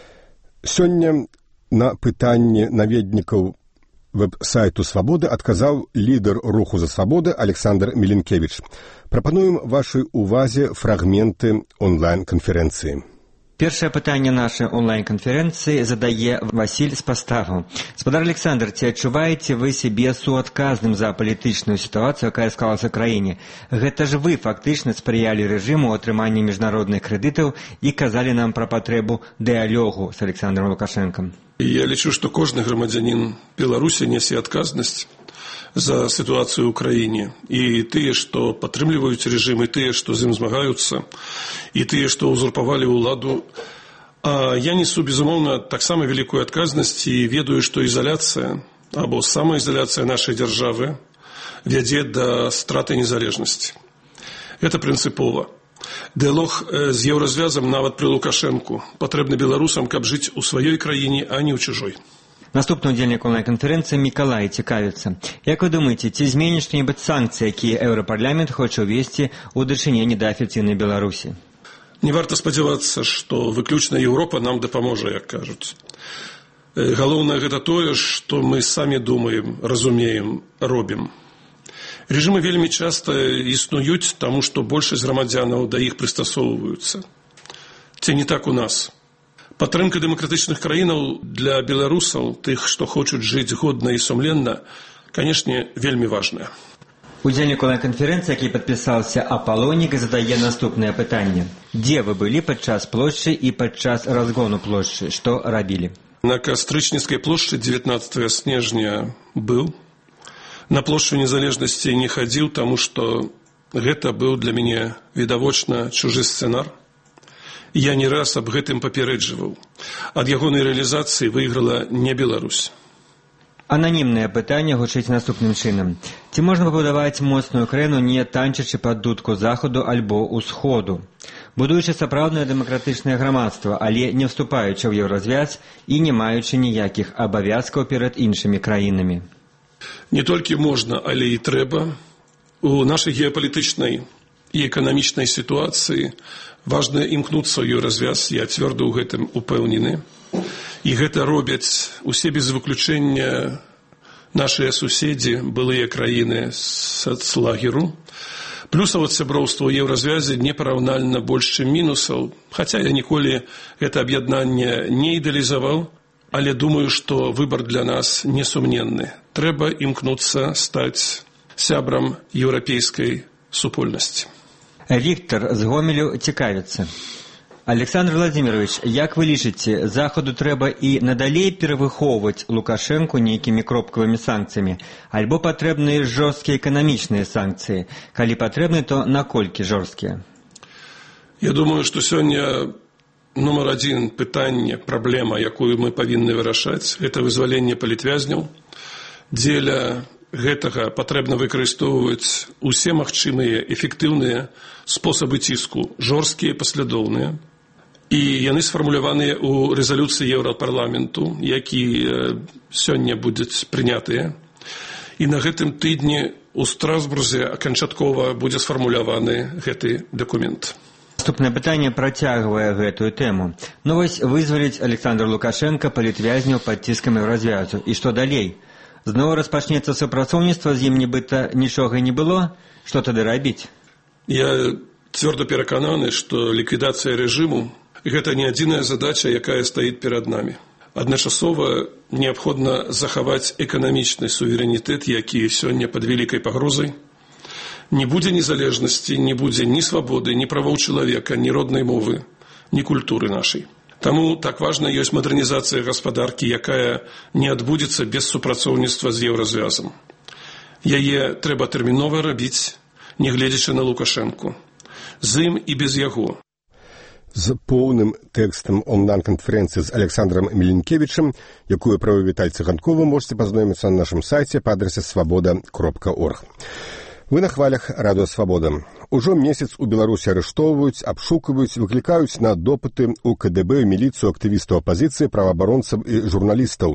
Speaker 1: Сёння на пытанне наведнікаў вэб-сайту «Свабоды» адказаў лідар руху за свабоды Александр Міленкевіч. Прапануем вашай увазе фрагменты онлайн-канферэнцыі.
Speaker 11: Першае пытанне нашай онлайн-канферэнцыі задае Васіль з Паставу. Гаспадар Александр, ці адчуваеце вы сябе суадказным за палітычную сітуацыю, якая склалася ў краіне? Гэта ж вы фактычна спрыялі рэжыму ў атрыманні міжнародных крэдытаў і казалі нам пра патрэбу дыялогу з Александром Лукашэнкам.
Speaker 27: Я лічу, што кожны грамадзянін Беларусі нясе адказнасць за ситуацию в Украине. И тыя, што падтрымліваюць рэжым, і тыя, што з ім змагаюцца, і тыя, што ўзурпавалі ўладу. А я несу, безумоўна, таксама вялікую адказнасць і ведаю, што ізаляцыя або самаізаляцыя нашай дзяржавы вядзе да страты незалежнасці. Это прынцыпова. Дыялог з еўразвязам нават пры Лукашэнку патрэбны беларусам, каб жыць у сваёй краіне, а не ў чужой.
Speaker 11: Наступны ўдзельнік онлайн-канферэнцыі Мікалай цікавіцца. Як вы думаеце, ці зменяць што-небудзь санкцыі, якія Еўрапарламент хоча ўвесці ў дачыненні да афіцыйнай Беларусі?
Speaker 27: Не варта спадзявацца, што выключна Еўропа нам дапаможа, як кажуць. Галоўнае гэта тое, што мы самі думаем, разумеем, робім. Рэжымы вельмі часта існуюць, таму што большасць грамадзянаў да іх прыстасоўваюцца. Ці не так у нас? Падтрымка дэмакратычных краінаў для беларусаў, тых, што хочуць жыць годна і сумленна, канешне, вельмі важная.
Speaker 11: Удзельнік онлайн-канферэнцыі, які падпісаўся Апалонік, задае наступнае пытанне. Дзе вы былі падчас плошчы і падчас разгону плошчы? Што рабілі?
Speaker 27: На Кастрычніцкай плошчы 19 снежня быў. На плошчу незалежнасці не хадзіў, таму што гэта быў для мяне відавочна чужы сцэнар. Я не раз аб гэтым папярэджваў. Ад ягонай рэалізацыі выйграла не Беларусь.
Speaker 11: Ананімнае пытанне гучыць наступным чынам. Ці можна пабудаваць моцную краіну, не танчачы пад дудку захаду альбо ўсходу? Будуючы сапраўднае дэмакратычнае грамадства, але не вступаючы ў еўразвяз і не маючы ніякіх абавязкаў перад іншымі краінамі.
Speaker 27: Не толькі можна, але і трэба. У нашай геапалітычнай і эканамічнай сітуацыі важна імкнуцца ў еўразвяз, я цвёрда ў гэтым упэўнены. І гэта робяць усе без выключэння нашыя суседзі, былыя краіны сацлагеру. Плюсаў ад сяброўства ў еўразвязе непараўнальна больш, чым мінусаў, хаця я ніколі гэта аб'яднанне не ідэалізаваў, але думаю, што выбар для нас несумненны. Трэба імкнуцца стаць сябрам еўрапейскай супольнасці.
Speaker 11: Віктор з Гомелю цікавіцца. Александр Владимирович, як вы лічыце, Захаду трэба і надалей перавыхоўваць Лукашэнку нейкімі кропкавымі санкцыямі, альбо патрэбныя жорсткія эканамічныя санкцыі? Калі патрэбны, то наколькі жорсткія?
Speaker 27: Я думаю, што сёння нумар адзін пытанне, праблема, якую мы павінны вырашаць, гэта вызваленне палітвязняў. Дзеля гэтага патрэбна выкарыстоўваць усе магчымыя эфектыўныя спосабы ціску, жорсткія, паслядоўныя. І яны сфармуляваныя ў рэзалюцыі Еўрапарламенту, які сёння будуць прынятыя. І на гэтым тыдні ў Страсбурзе аканчаткова будзе сфармуляваны гэты дакумент.
Speaker 11: Наступнае пытанне працягвае гэтую тэму. Ну вось вызваліць Александр Лукашенко палітвязняў пад ціскам еўразвязу. І што далей? Зноў распачнецца супрацоўніцтва, з ім нібыта нічога не было? Што тады рабіць?
Speaker 27: Я цвёрда перакананы, што ліквідацыя рэжыму – гэта не адзіная задача, якая стаіць перад намі. Адначасова неабходна захаваць эканамічны суверэнітэт, які сёння пад вялікай пагрозай. Не будзе незалежнасці, не будзе ні свабоды, ні правоў чалавека, ні роднай мовы, ні культуры нашай. Таму так важна ёсць мадэрнізацыя гаспадаркі, якая не адбудзецца без супрацоўніцтва з еўразвязам. Яе трэба тэрмінова рабіць, не гледзячы на Лукашэнку. З ім і без яго.
Speaker 1: З поўным тэкстам онлайн-канферэнцыі з Александром Міленкевічам, якую правёў Віталь Цыганкова, можете пазнаёміцца на нашым сайце па адрасе свабода.орг. Вы на хвалях радыё «Свабода». Ужо месяц у Беларусі арыштоўваюць, абшукваюць, выклікаюць на допыты ў КДБ, міліцыю, актывістаў апазіцыі, праваабаронцаў і журналістаў.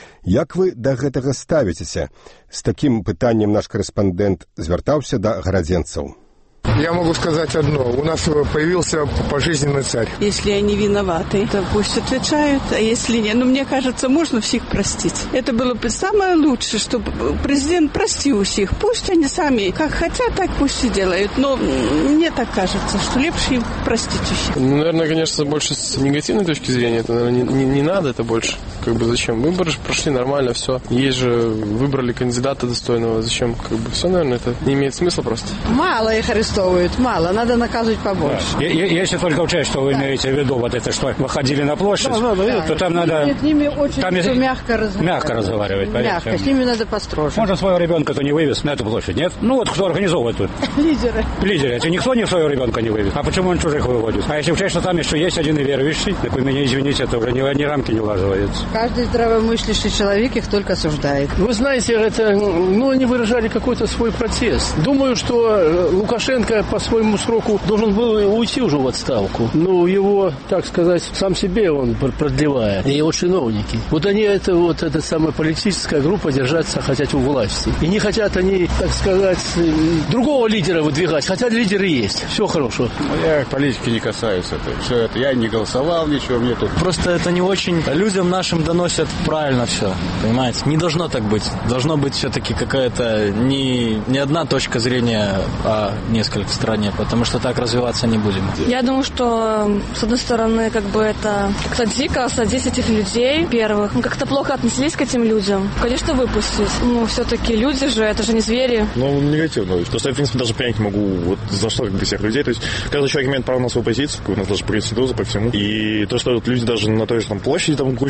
Speaker 1: Як вы да гэтага ставіцеся? З такім пытаннем наш корэспандэнт звяртаўся да гарадзенцаў.
Speaker 12: Я могу сказать одно. У нас появился пожизненный царь.
Speaker 13: Если они виноваты, то пусть отвечают, а если нет, мне кажется, можно всех простить. Это было бы самое лучшее, чтобы президент простил всех. Пусть они сами как хотят, так пусть и делают. Но мне так кажется, что лучше им простить всех.
Speaker 14: Ну, наверное, конечно, больше с негативной точки зрения. Это, наверное, не надо это больше. Как бы зачем? Выборы прошли нормально, все. Есть же, выбрали кандидата достойного. Зачем? Как бы все, наверное, это не имеет смысла просто.
Speaker 13: Мало их арестовывают. Мало, надо наказывать побольше.
Speaker 15: Да. Если только учесть, что вы имеете в виду, вот это, что выходили на площадь, то там надо...
Speaker 13: С ними очень
Speaker 15: там
Speaker 13: мягко разговаривать.
Speaker 15: Мягко разговаривать,
Speaker 13: мягко, с ними надо построже.
Speaker 15: Можно своего ребенка-то не вывез на эту площадь, нет? Ну вот кто организовывает тут?
Speaker 13: Лидеры.
Speaker 15: Лидеры. Это никто не своего ребенка не вывез. А почему он чужих выводит? А если учесть, что там еще есть один неверующий, так вы меня извините, это уже ни рамки не улаживается.
Speaker 13: Каждый здравомыслящий человек их только осуждает.
Speaker 14: Вы знаете, это, они выражали какой-то свой протест. Думаю, что Лукашенко по своему сроку должен был уйти уже в отставку. Но его, так сказать, сам себе он продлевает. И его чиновники. Вот они, эта самая политическая группа, держаться хотят у власти. И не хотят они, так сказать, другого лидера выдвигать. Хотя лидеры есть. Все хорошо.
Speaker 16: Я политики не касаюсь этого. Все это. Я не голосовал, ничего мне тут.
Speaker 17: Просто это не очень людям нашим доносят правильно все. Понимаете? Не должно так быть. Должно быть все-таки какая-то не одна точка зрения, а несколько в стране. Потому что так развиваться не будем.
Speaker 19: Я думаю, что, с одной стороны, это как-то дико садить этих людей первых. Как-то плохо относились к этим людям. Конечно, выпустить. Все-таки люди же, это же не звери.
Speaker 16: Негативно. Просто я, в принципе, даже понять не могу, за что всех людей. То есть, каждый человек имеет право на свою позицию, у нас даже по институту, по всему. И то, что люди даже на той же площади кучают, и все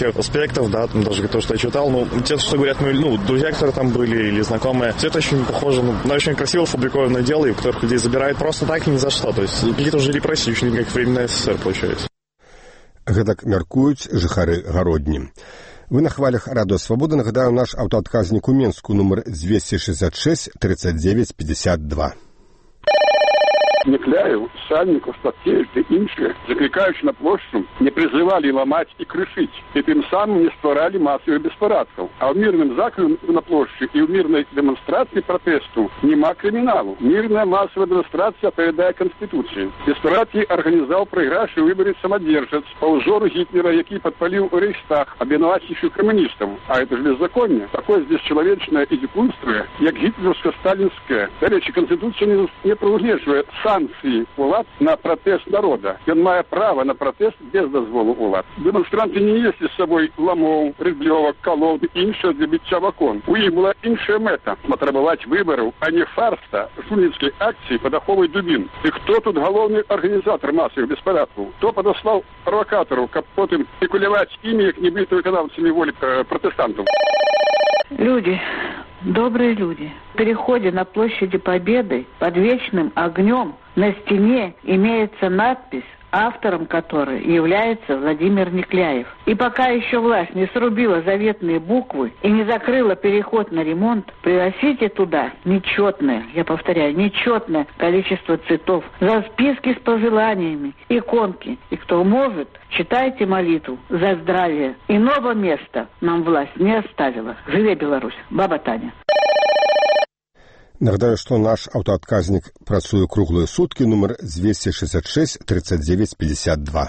Speaker 16: всех аспектов, да, там даже то, что я читал, ну, те, что говорят мои, друзья, которые там были, или знакомые, все это очень похоже на очень красиво фабрикованное дело, и у которых людей забирают просто так и ни за что, то есть какие-то уже репрессии, очень как временная СССР, получается.
Speaker 1: Гэтак мяркуюць жыхары Гародні. Вы на хвалях Радыё Свабода. Нагадаю, наш аўтаадказнік у Менску нумар 266 39 52.
Speaker 3: Некляев, Сальников, Статкевич и іншие, закликаючи на площу, не призывали ломать и крышить, и тем самым не створали массовых беспорядков. А в мирном заклике на площади и в мирной демонстрации протесту нема криминалу. Мирная массовая демонстрация отповедает Конституции. Беспорядки организовал проигравший выборы самодержец по узору Гитлера, який подпалил Рейхстаг, обвинувачивший коммунистов. А это же беззаконие. Такое здесь человечное и дикунство, як гитлеровско-сталинское. До речи, Конституция не проугледживает санкции улад на протест народа. Он мае право на протест без дозволу улад. Демонстранты не несли с собой ламов, рыдлевок, колод и іншого для биття в окон. У них была іншая мета – потребовать выборов, а не фарса жульницкой акции под аховой дубин. И кто тут главный организатор массовых беспорядков? Кто подослал провокаторов, как потом спекулировать ими, как не быть виконавцами воли протестантов?
Speaker 18: Люди, добрые люди, в переходе на площади Победы под вечным огнем на стене имеется надпись, автором которой является Владимир Некляев. И пока еще власть не срубила заветные буквы и не закрыла переход на ремонт, приносите туда нечетное, я повторяю, нечетное количество цветов, расписки с пожеланиями, иконки. И кто может, читайте молитву за здравие. Иного места нам власть не оставила. Живе Беларусь. Баба Таня.
Speaker 1: Нагадаю, што наш аўтаадказнік працуе круглыя суткі, нумар 266 39 52.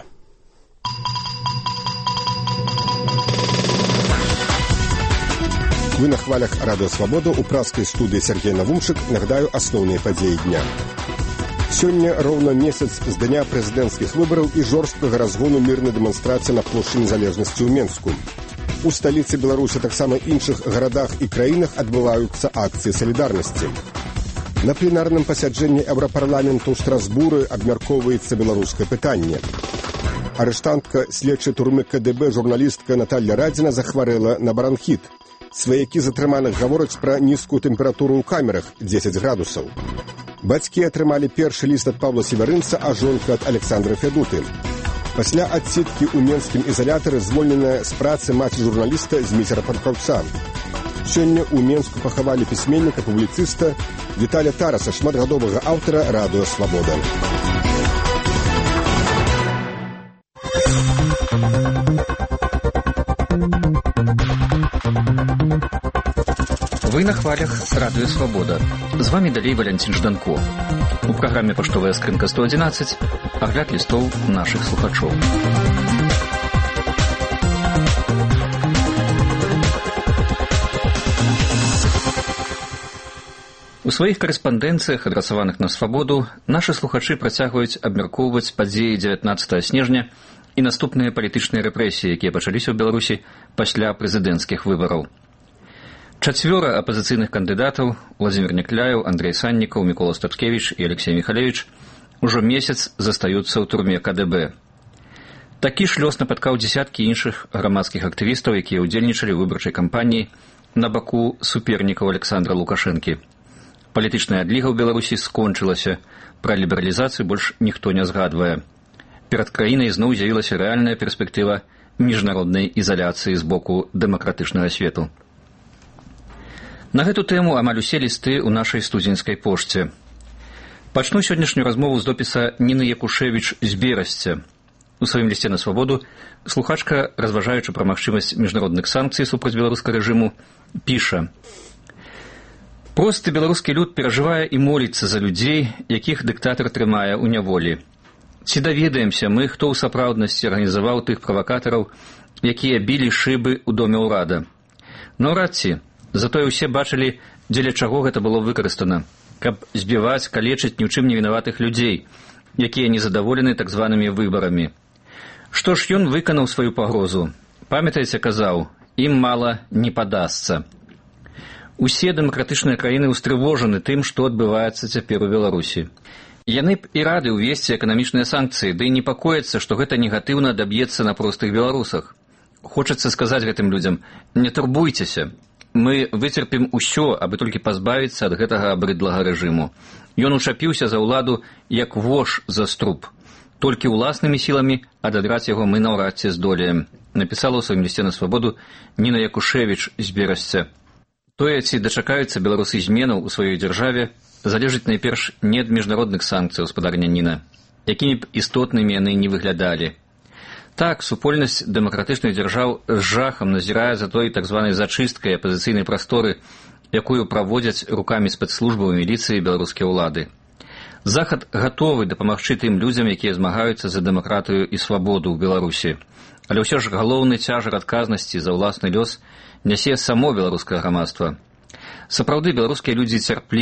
Speaker 1: Вы на хвалях Радыё Свабода. У праскай студыі Сергей Навумчык. Нагадаю, асноўныя падзеі дня. Сёння роўна месяц з дня прэзідэнцкіх выбараў і жорсткага разгону мірнай дэманстрацыі на плошчы Незалежнасці ў Менску. У сталіцы Беларусі, таксама іншых гарадах і краінах адбываюцца акцыі салідарнасці. На пленарным пасяджэнні Еўрапарламенту ў Страсбуры абмяркоўваецца беларускае пытанне. Арыштантка следчай турмы КДБ журналістка Наталья Радзіна захварэла на бронхіт. Сваякі затрыманых гавораць пра нізкую тэмпературу ў камерах 10 градусаў. Бацькі атрымалі першы ліст ад Павла Севярынца, а жонка ад Александра Федуты. Пасля адсідкі ў менскім ізалятары звольненая з працы маці журналіста Зміцера Панкаўца. Сёння ў Менску пахавалі пісьменніка, публіцыста Віталя Тараса, шматгадовага аўтара Радыё Свабода.
Speaker 10: Вы на хвалях Радыё Свабода. З вами далей Валянцін Жданко. У праграме «Паштовая скрынка 111» агляд лістоў нашых слухачоў. У сваіх карэспандэнцыях, адрасаваных на свабоду, нашы слухачы працягваюць абмяркоўваць падзеі 19 снежня і наступныя палітычныя рэпрэсіі, якія пачаліся ў Беларусі пасля прэзідэнцкіх выбараў. 4 апазіцыйных кандыдатаў Владимир Некляев, Андрей Санников, Микола Статкевич и Алексей Михалевич ужо месяц застаюцца ў турме КДБ. Такі ж лёс напаткаў дзесяткі іншых грамадскіх актывістаў, якія ўдзельнічалі ў выбарчай кампаніі на баку супернікаў Александра Лукашэнкі. Палітычная адліга ў Беларусі скончылася, пра лібералізацыю больш ніхто не згадвае. Перад краінай зноў з'явілася рэальная перспектыва міжнароднай ізаляцыі з боку дэмакратычнага свету. На гэту тэму амаль усе лісты ў нашай студзеньскай пошце. Пачну сённяшнюю размову з допіса Ніны Якушевіч з Берасця. У сваім лісце на свабоду слухачка, разважаючы пра магчымасць міжнародных санкцый супраць беларускага рэжыму, піша: «Просты беларускі люд перажывае і моліцца за людзей, якіх дыктатар трымае ў няволі. Ці даведаемся мы, хто ў сапраўднасці арганізаваў тых правакатараў, якія білі шыбы ў доме ўрада? Наўрад ці. Затое ўсе бачылі, дзеля чаго гэта было выкарыстана, каб збіваць, калечыць ні ў чым не вінаватых людзей, якія незадаволены так званымі выбарамі. Што ж ён выканаў сваю пагрозу? Памятаеце, казаў, ім мала не падасца. Усе дэмакратычныя краіны ўстрывожаны тым, што адбываецца цяпер у Беларусі. Яны б і рады ўвесці эканамічныя санкцыі, ды і непакояцца, што гэта негатыўна адаб'ецца на простых беларусах. Хочацца сказаць гэтым людзям: не турбуйцеся, мы выцерпім усё, абы толькі пазбавіцца ад гэтага абрыдлага рэжыму. Ён учапіўся за ўладу як вож за струп. Толькі ўласнымі сіламі ададраць яго мы наўрад ці здолеем, напісала ў сваім лісце на свабоду Ніна Якушевіч з Берасця. Тое, ці дачакаюцца беларусы зменаў у сваёй дзяржаве, залежыць найперш не ад міжнародных санкцый, гаспадарня Ніна, якімі б істотнымі яны не выглядалі. Так, супольнасць дэмакратычных дзяржаў з жахам назірае за той так званай зачысткай апазіцыйнай прасторы, якую праводзяць рукамі спецслужбаў і міліцыі беларускія ўлады. Захад гатовы дапамагчы тым людзям, якія змагаюцца за дэмакратыю і свабоду ў Беларусі. Але ўсё ж галоўны цяжар адказнасці за ўласны лёс нясе само беларускае грамадства. Сапраўды, беларускія людзі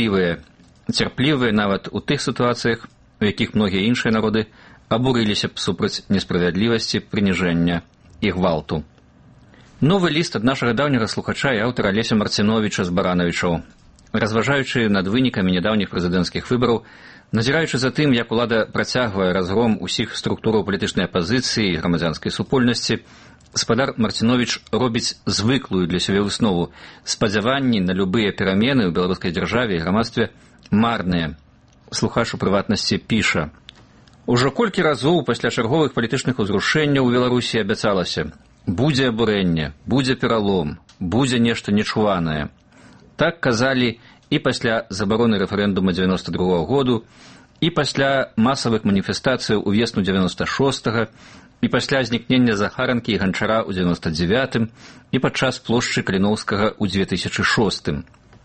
Speaker 10: цярплівыя нават у тых сітуацыях, у якіх многія іншыя народы абурыліся б супраць несправядлівасці, прыніжэння і гвалту. Новы ліст ад нашага даўняга слухача і аўтара Алеся Марціновіча з Баранавічаў. Разважаючы над вынікамі нядаўніх прэзідэнцкіх выбараў, назіраючы за тым, як улада працягвае разгром усіх структураў палітычнай апазіцыі і грамадзянскай супольнасці, гаспадар Марціновіч робіць звыклую для сябе выснову: спадзяванні на любыя перамены ў беларускай дзяржаве і грамадстве марныя. Слухач у прыватнасці піша: «Ужо колькі разоў пасля чарговых палітычных узрушэнняў у Беларусі абяцалася: будзе абурэнне, будзе пералом, будзе нешта нечуванае. Так казалі і пасля забароны рэферэндума 92-го году, і пасля масавых маніфестацыяў увесну 96-го, і пасля знікнення Захаранкі і Ганчара ў 99-м, і падчас плошчы Каліноўскага ў 2006-м.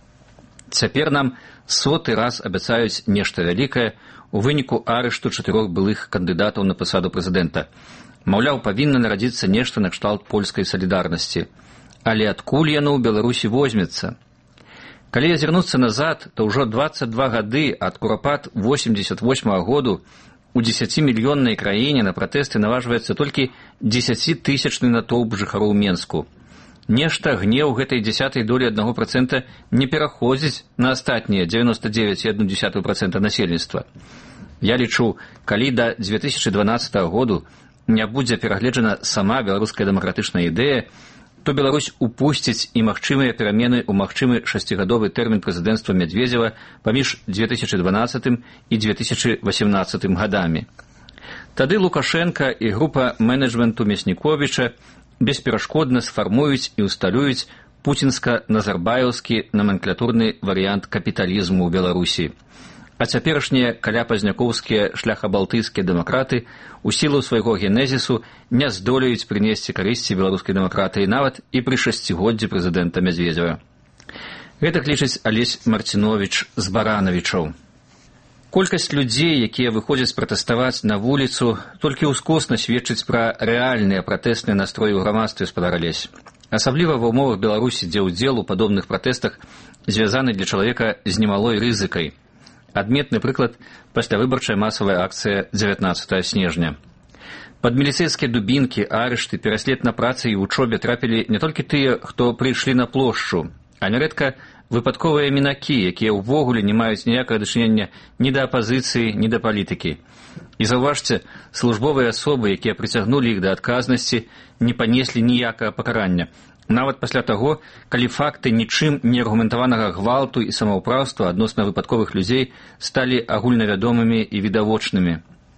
Speaker 10: Цяпер нам 100-й раз абяцаюць нешта вялікае у выніку арышту 4 былых кандыдатаў на пасаду прэзідэнта. Маўляў, павінна нарадзіцца нешта накшталт польскай салідарнасці. Але адкуль яно ў Беларусі возьмецца? Калі азірнуцца назад, то ўжо 22 гады ад курапат 88-го году у 10-мільённай краіне на пратэсты наважваецца толькі 10-тысячны натоўп жыхароў Менску. Нешта гнеў гэтай 10-й долі 1% не пераходзіць на астатнія 99,1% насельніцтва. Я лічу, калі да 2012 году не будзе перагледжана сама беларуская дэмакратычная ідэя, то Беларусь упусціць і магчымыя перамены ў магчымы 6-гадовы тэрмін прэзідэнцтва Медведзева паміж 2012 і 2018 гадамі. Тады Лукашенка і група менеджменту Мясніковіча бесперашкодна сфармуюць і ўсталююць пуцінска-назарбаеўскі номенклатурны варыянт капіталізму ў Беларусі. А цяперашнія каляпазнякоўскія шляхабалтыйскія дэмакраты у сілу свайго генезісу не здолеюць прынесці карысці беларускай дэмакратыі нават і пры 6-годдзі прэзідэнта Медведзева. Гэтак лічыць Алесь Марціновіч з Баранавічаў. Колькасць людзей, якія выходзяць пратэставаць на вуліцу, толькі ўскосна сведчыць пра рэальныя пратэсныя настроі ў грамадстве, гаспадар Алесь. Асабліва ва ўмовах Беларусі, дзе ўдзел у падобных пратэстах звязаны для чалавека з немалой рызыкай. Адметны прыклад – паслявыбарчая масавая акцыя 19 снежня. Пад міліцэйскія дубінкі, арышты, пераслед на працы і вучобе трапілі не толькі тыя, хто прыйшлі на плошчу, а нярэдка выпадковыя мінакі, якія ўвогуле не маюць ніякага дачынення ні да апазіцыі, ні да палітыкі. І заўважце, службовыя асобы, якія прыцягнулі іх да адказнасці, не панеслі ніякага пакарання. Нават пасля таго, калі факты нічым не аргументаванага гвалту і самаўпраўства адносна выпадковых людзей сталі агульнавядомымі і відавочнымі.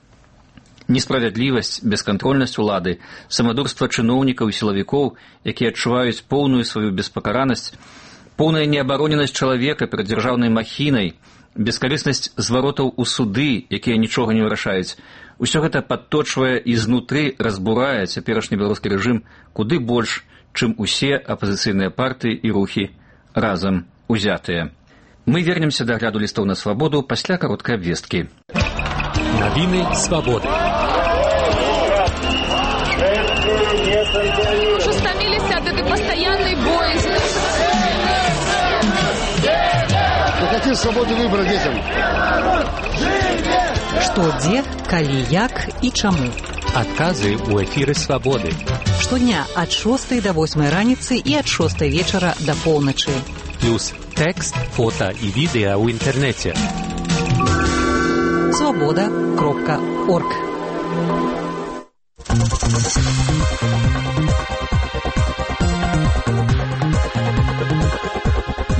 Speaker 10: Несправядлівасць, бескантрольнасць улады, самадурства чыноўнікаў і сілавікоў, якія адчуваюць поўную сваю беспакаранасць, поўная неабароненасць чалавека перад дзяржаўнай махінай, бескарыснасць зваротаў у суды, якія нічога не вырашаюць, усё гэта падточвае і знутры разбурае цяперашні беларускі рэжым куды больш, чым усе апазіцыйныя партыі і рухі разам узятыя. Мы вернемся да агляду лістоў на свабоду пасля кароткай абвесткі.
Speaker 5: Навіны свабоды.
Speaker 6: Уже стаміліся ад этой пастаяннай боязни.
Speaker 12: Мы хотим свободу выбора детям.
Speaker 20: Што, дзе, калі, як і чаму.
Speaker 5: Адказы ў эфіры свабоды.
Speaker 20: Штодня ад 6 до 8 раніцы і ад 6 вечара до поўначы.
Speaker 5: Плюс тэкст, фота і відэа ў інтэрнэце.
Speaker 20: Свобода.орг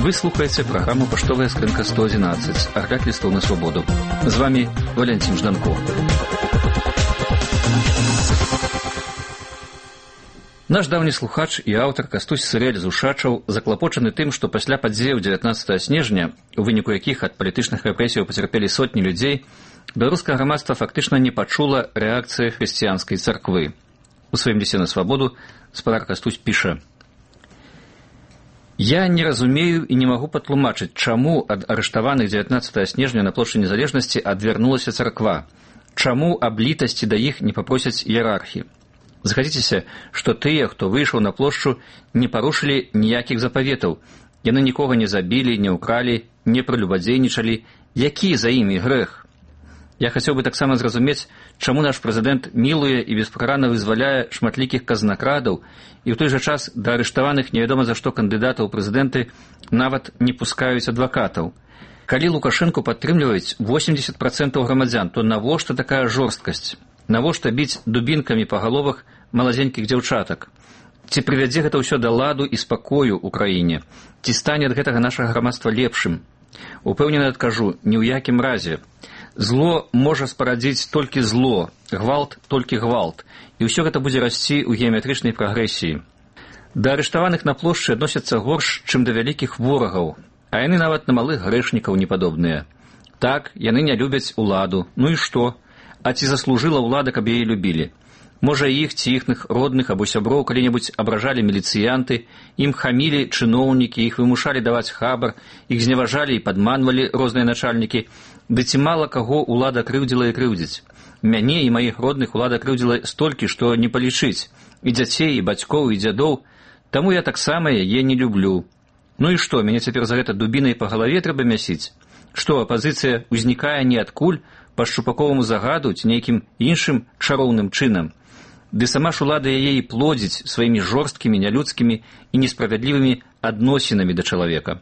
Speaker 10: Вы слухаеце праграму «Паштовая скрынка 111», агляд лістоў на свабоду. З вами Валентин Жданко. Наш даўні слухач і аўтар Кастусь Сырэль з Ушачаў заклапочаны тым, што пасля падзеяў 19 снежня, у выніку якіх ад палітычных рэпрэсіяў пацярпелі сотні людзей, беларускае грамадства фактычна не пачула рэакцыі хрысціянскай царквы. У сваім лісце на свабоду спадар Кастусь піша: «Я не разумею і не магу патлумачыць, чаму ад арыштаваных 19 снежня на плошчы Незалежнасці адвярнулася царква, чаму аб літасці да іх не папросяць іерархі. Згадзіцеся, што тыя, хто выйшаў на плошчу, не парушылі ніякіх запаветаў, яны нікога не забілі, не ўкралі, не прэлюбадзейнічалі. Які за імі грэх? Я хацеў бы таксама зразумець, чаму наш прэзідэнт мілуе і беспакарана вызваляе шматлікіх казнакрадаў, і ў той жа час да арыштаваных невядома за што кандыдатаў у прэзідэнты нават не пускаюць адвакатаў. Калі Лукашэнку падтрымліваюць 80% грамадзян, то навошта такая жорсткасць? Навошта біць дубінкамі па галовах маладзенькіх дзяўчатак? Ці прывядзе гэта ўсё да ладу і спакою ў краіне? Ці стане ад гэтага нашага грамадства лепшым? Упэўнена адкажу, ні ў якім разе. Зло можа спарадзіць толькі зло, гвалт толькі гвалт, і ўсё гэта будзе расці ў геаметрычнай прагрэсіі. Да арыштаваных на плошчы адносяцца горш, чым да вялікіх ворагаў, а яны нават на малых грэшнікаў не падобныя. Так, яны не любяць уладу. Ну і што? А ці заслужыла ўлада, каб яе любілі? Можа, іх ці іхных родных або сяброў калі-небудзь абражалі міліцыянты, ім хамілі чыноўнікі, іх вымушалі даваць хабар, іх зневажалі і падманвалі розныя начальнікі. Ды ці мала каго ўлада крыўдзіла і крыўдзіць? Мяне і маіх родных ўлада крыўдзіла столькі, што не палічыць. І дзяцей, і бацькоў, і дзядоў. Таму я таксама яе не люблю. Ну і што, мяне цяпер за гэта дубінай па галаве трэба мясіць? Што, апазіцыя ўзнікае ніадкуль, па шчупаковаму загаду ці нейкім іншым чароўным чынам? Ды сама ж улада яе і плодзіць сваімі жорсткімі, нялюдскімі і несправядлівымі адносінамі да чалавека.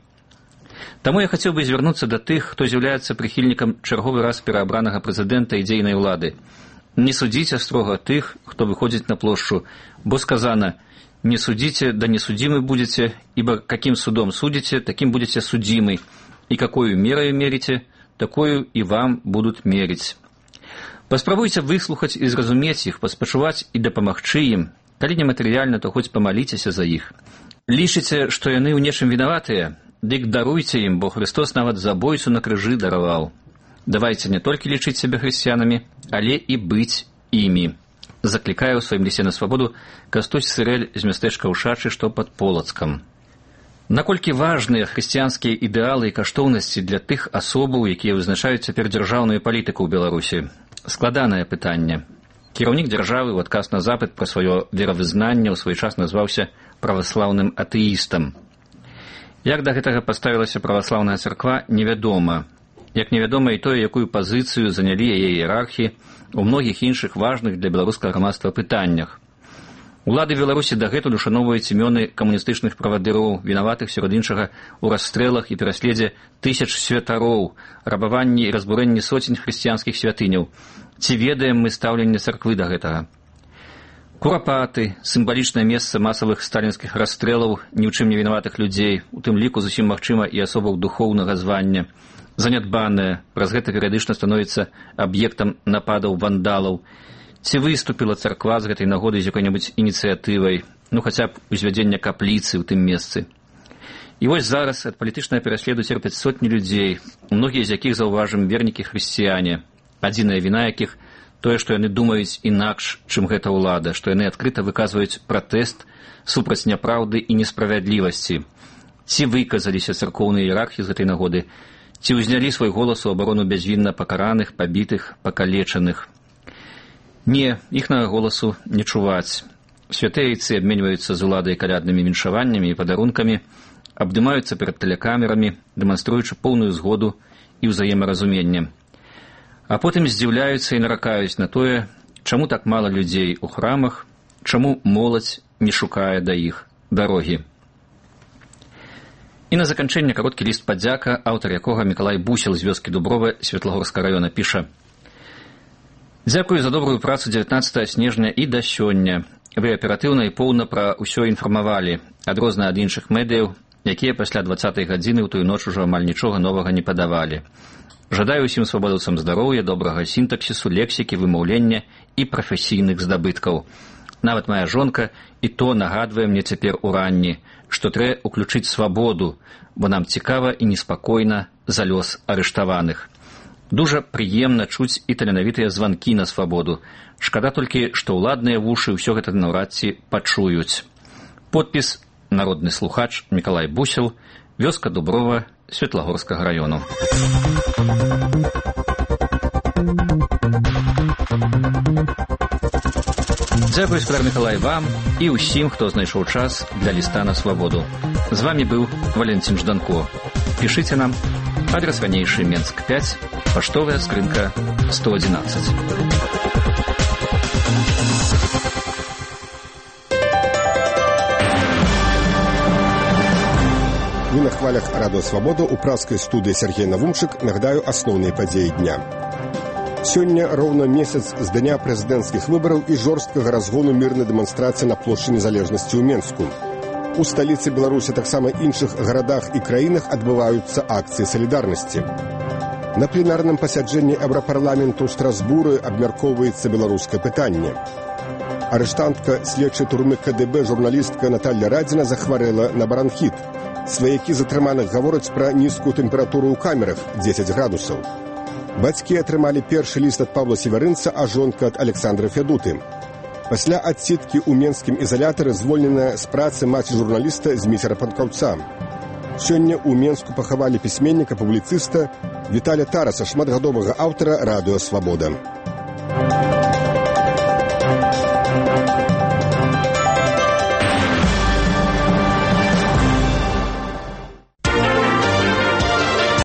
Speaker 10: Таму я хацеў бы звярнуцца да тых, хто з'яўляецца прыхільнікам чарговы раз пераабранага прэзідэнта і дзейнай улады. Не судзіце строга тых, хто выходзіць на плошчу, бо сказана: «Не судзіце, да не судзімы будзеце, ибо каким судом судите, таким будете судимы, и какую мерою мерите, такую и вам будут мерить». Паспрабуйце выслухаць і зразумець іх, паспачуваць і дапамагчы ім. Калі не матэрыяльна, то хоць памаліцеся за іх. Лічыце, што яны ў нечым вінаватыя? Дык даруйце ім, бо Христос нават забойцу на крыжы дараваў. Давайце не толькі лічыць сябе хрысціянамі, але і быць імі. Заклікае ў сваім лісце на свабоду Кастусь Сырэль з мястэчка Ушачы, што пад Полацкам. Наколькі важныя хрысціянскія ідэалы і каштоўнасці для тых асобаў, якія вызначаюць цяпер дзяржаўную палітыку ў Беларусі? Складанае пытанне. Кіраўнік дзяржавы ў адказ на запыт пра сваё веравызнанне ў свой час назваўся праваслаўным атэістам. Як да гэтага паставілася праваслаўная царква, невядома. Як невядома і тое, якую пазіцыю занялі яе іерархі у многіх іншых важных для беларускага грамадства пытаннях. Улады Беларусі дагэтуль ушаноўваюць імёны камуністычных правадыроў, вінаватых сярод іншага ў расстрэлах і пераследзе тысяч святароў, рабаванні і разбурэнні соцень хрысціянскіх святыняў. Ці ведаем мы стаўленне царквы да гэтага? Курапаты, сімвалічнае месца масавых сталінскіх расстрэлаў ні ў чым не вінаватых людзей, у тым ліку зусім магчыма і асобаў духоўнага звання, занядбанае, праз гэта перыядычна становіцца аб'ектам нападаў вандалаў. Ці выступіла царква з гэтай нагоды з якой-небудзь ініцыятывай, ну хаця б узвядзення капліцы ў тым месцы. І вось зараз ад палітычнага пераследу церпяць сотні людзей, многія з якіх, заўважым, вернікі хрысціяне, адзіная віна якіх тое, што яны думаюць інакш, чым гэта ўлада, што яны адкрыта выказваюць пратэст супраць няпраўды і несправядлівасці. Ці выказаліся царкоўныя іерархі з гэтай нагоды, ці ўзнялі свой голас у абарону бязвінна пакараных, пабітых, пакалечаных. Не, іхнага голасу не чуваць. Святейцы абменьваюцца з уладай каляднымі віншаваннямі і падарункамі, абдымаюцца перад тэлекамерамі, дэманструючы поўную згоду і ўзаемаразуменне. А потым здзіўляюцца і наракаюць на тое, чаму так мала людзей у храмах, чаму моладзь не шукае да іх дарогі. І на заканчэнне кароткі ліст падзяка, аўтар якога Мікалай Бусел з вёскі Дубровы Светлагорскага раёна піша: «Дзякую за добрую працу 19 снежня і да сёння. Вы аператыўна і поўна пра ўсё інфармавалі, адрозна ад іншых медыяў, якія пасля 20-й гадзіны ў тую ноч ужо амаль нічога новага не падавалі. Жадаю ўсім свабодаўцам здароўя, добрага сінтаксісу, лексікі, вымаўлення і прафесійных здабыткаў. Нават моя жонка і то нагадвае мне цяпер у ранні, што трэ уключыць свабоду, бо нам цікава і неспакойна за лёс арыштаваных. Дужа прыемна чуць і таленавітыя званкі на свабоду. Шкада толькі, што ўладныя вушы ўсё гэта наўрад ці пачуюць. Подпіс «Народны слухач» Мікалай Бусел, вёска Дуброва, Светлагорскага раёну. Дзякуй, спадар Мікалай, вам і ўсім, хто знайшоў час для ліста на свабоду. З вамі быў Валентин Жданко. Пішыце нам. Адрес ранейшы Менск 5, паштовая скрынка 111.
Speaker 1: Вы на хвалях «Радио Свобода» у пражской студии Сергей Навумчик. Нагадаю основные подеи дня. Сёння роўна месяц з дня прэзідэнцкіх выбараў і жорсткага разгону мірнай дэманстрацыі на плошчы Незалежнасці ў Менску. У сталіцы Беларусі, таксама іншых гарадах і краінах адбываюцца акцыі салідарнасці. На пленарным пасяджэнні Еўрапарламенту ў Страсбуры абмяркоўваецца беларускае пытанне. Арыштантка следчай турмы КДБ журналістка Наталья Радзіна захварэла на бронхіт. Сваякі затрыманых гавораць пра нізкую тэмпературу ў камерах 10 градусаў. Бацькі атрымалі першы ліст ад Павла Севярынца, а жонка ад Александра Федуты. Пасля адсідкі ў менскім ізалятары звольненая з працы маці журналіста Зміцера Панкаўца. Сёння ў Менску пахавалі пісьменніка, публіцыста Віталя Тараса, шматгадовага аўтара «Радыё Свабода».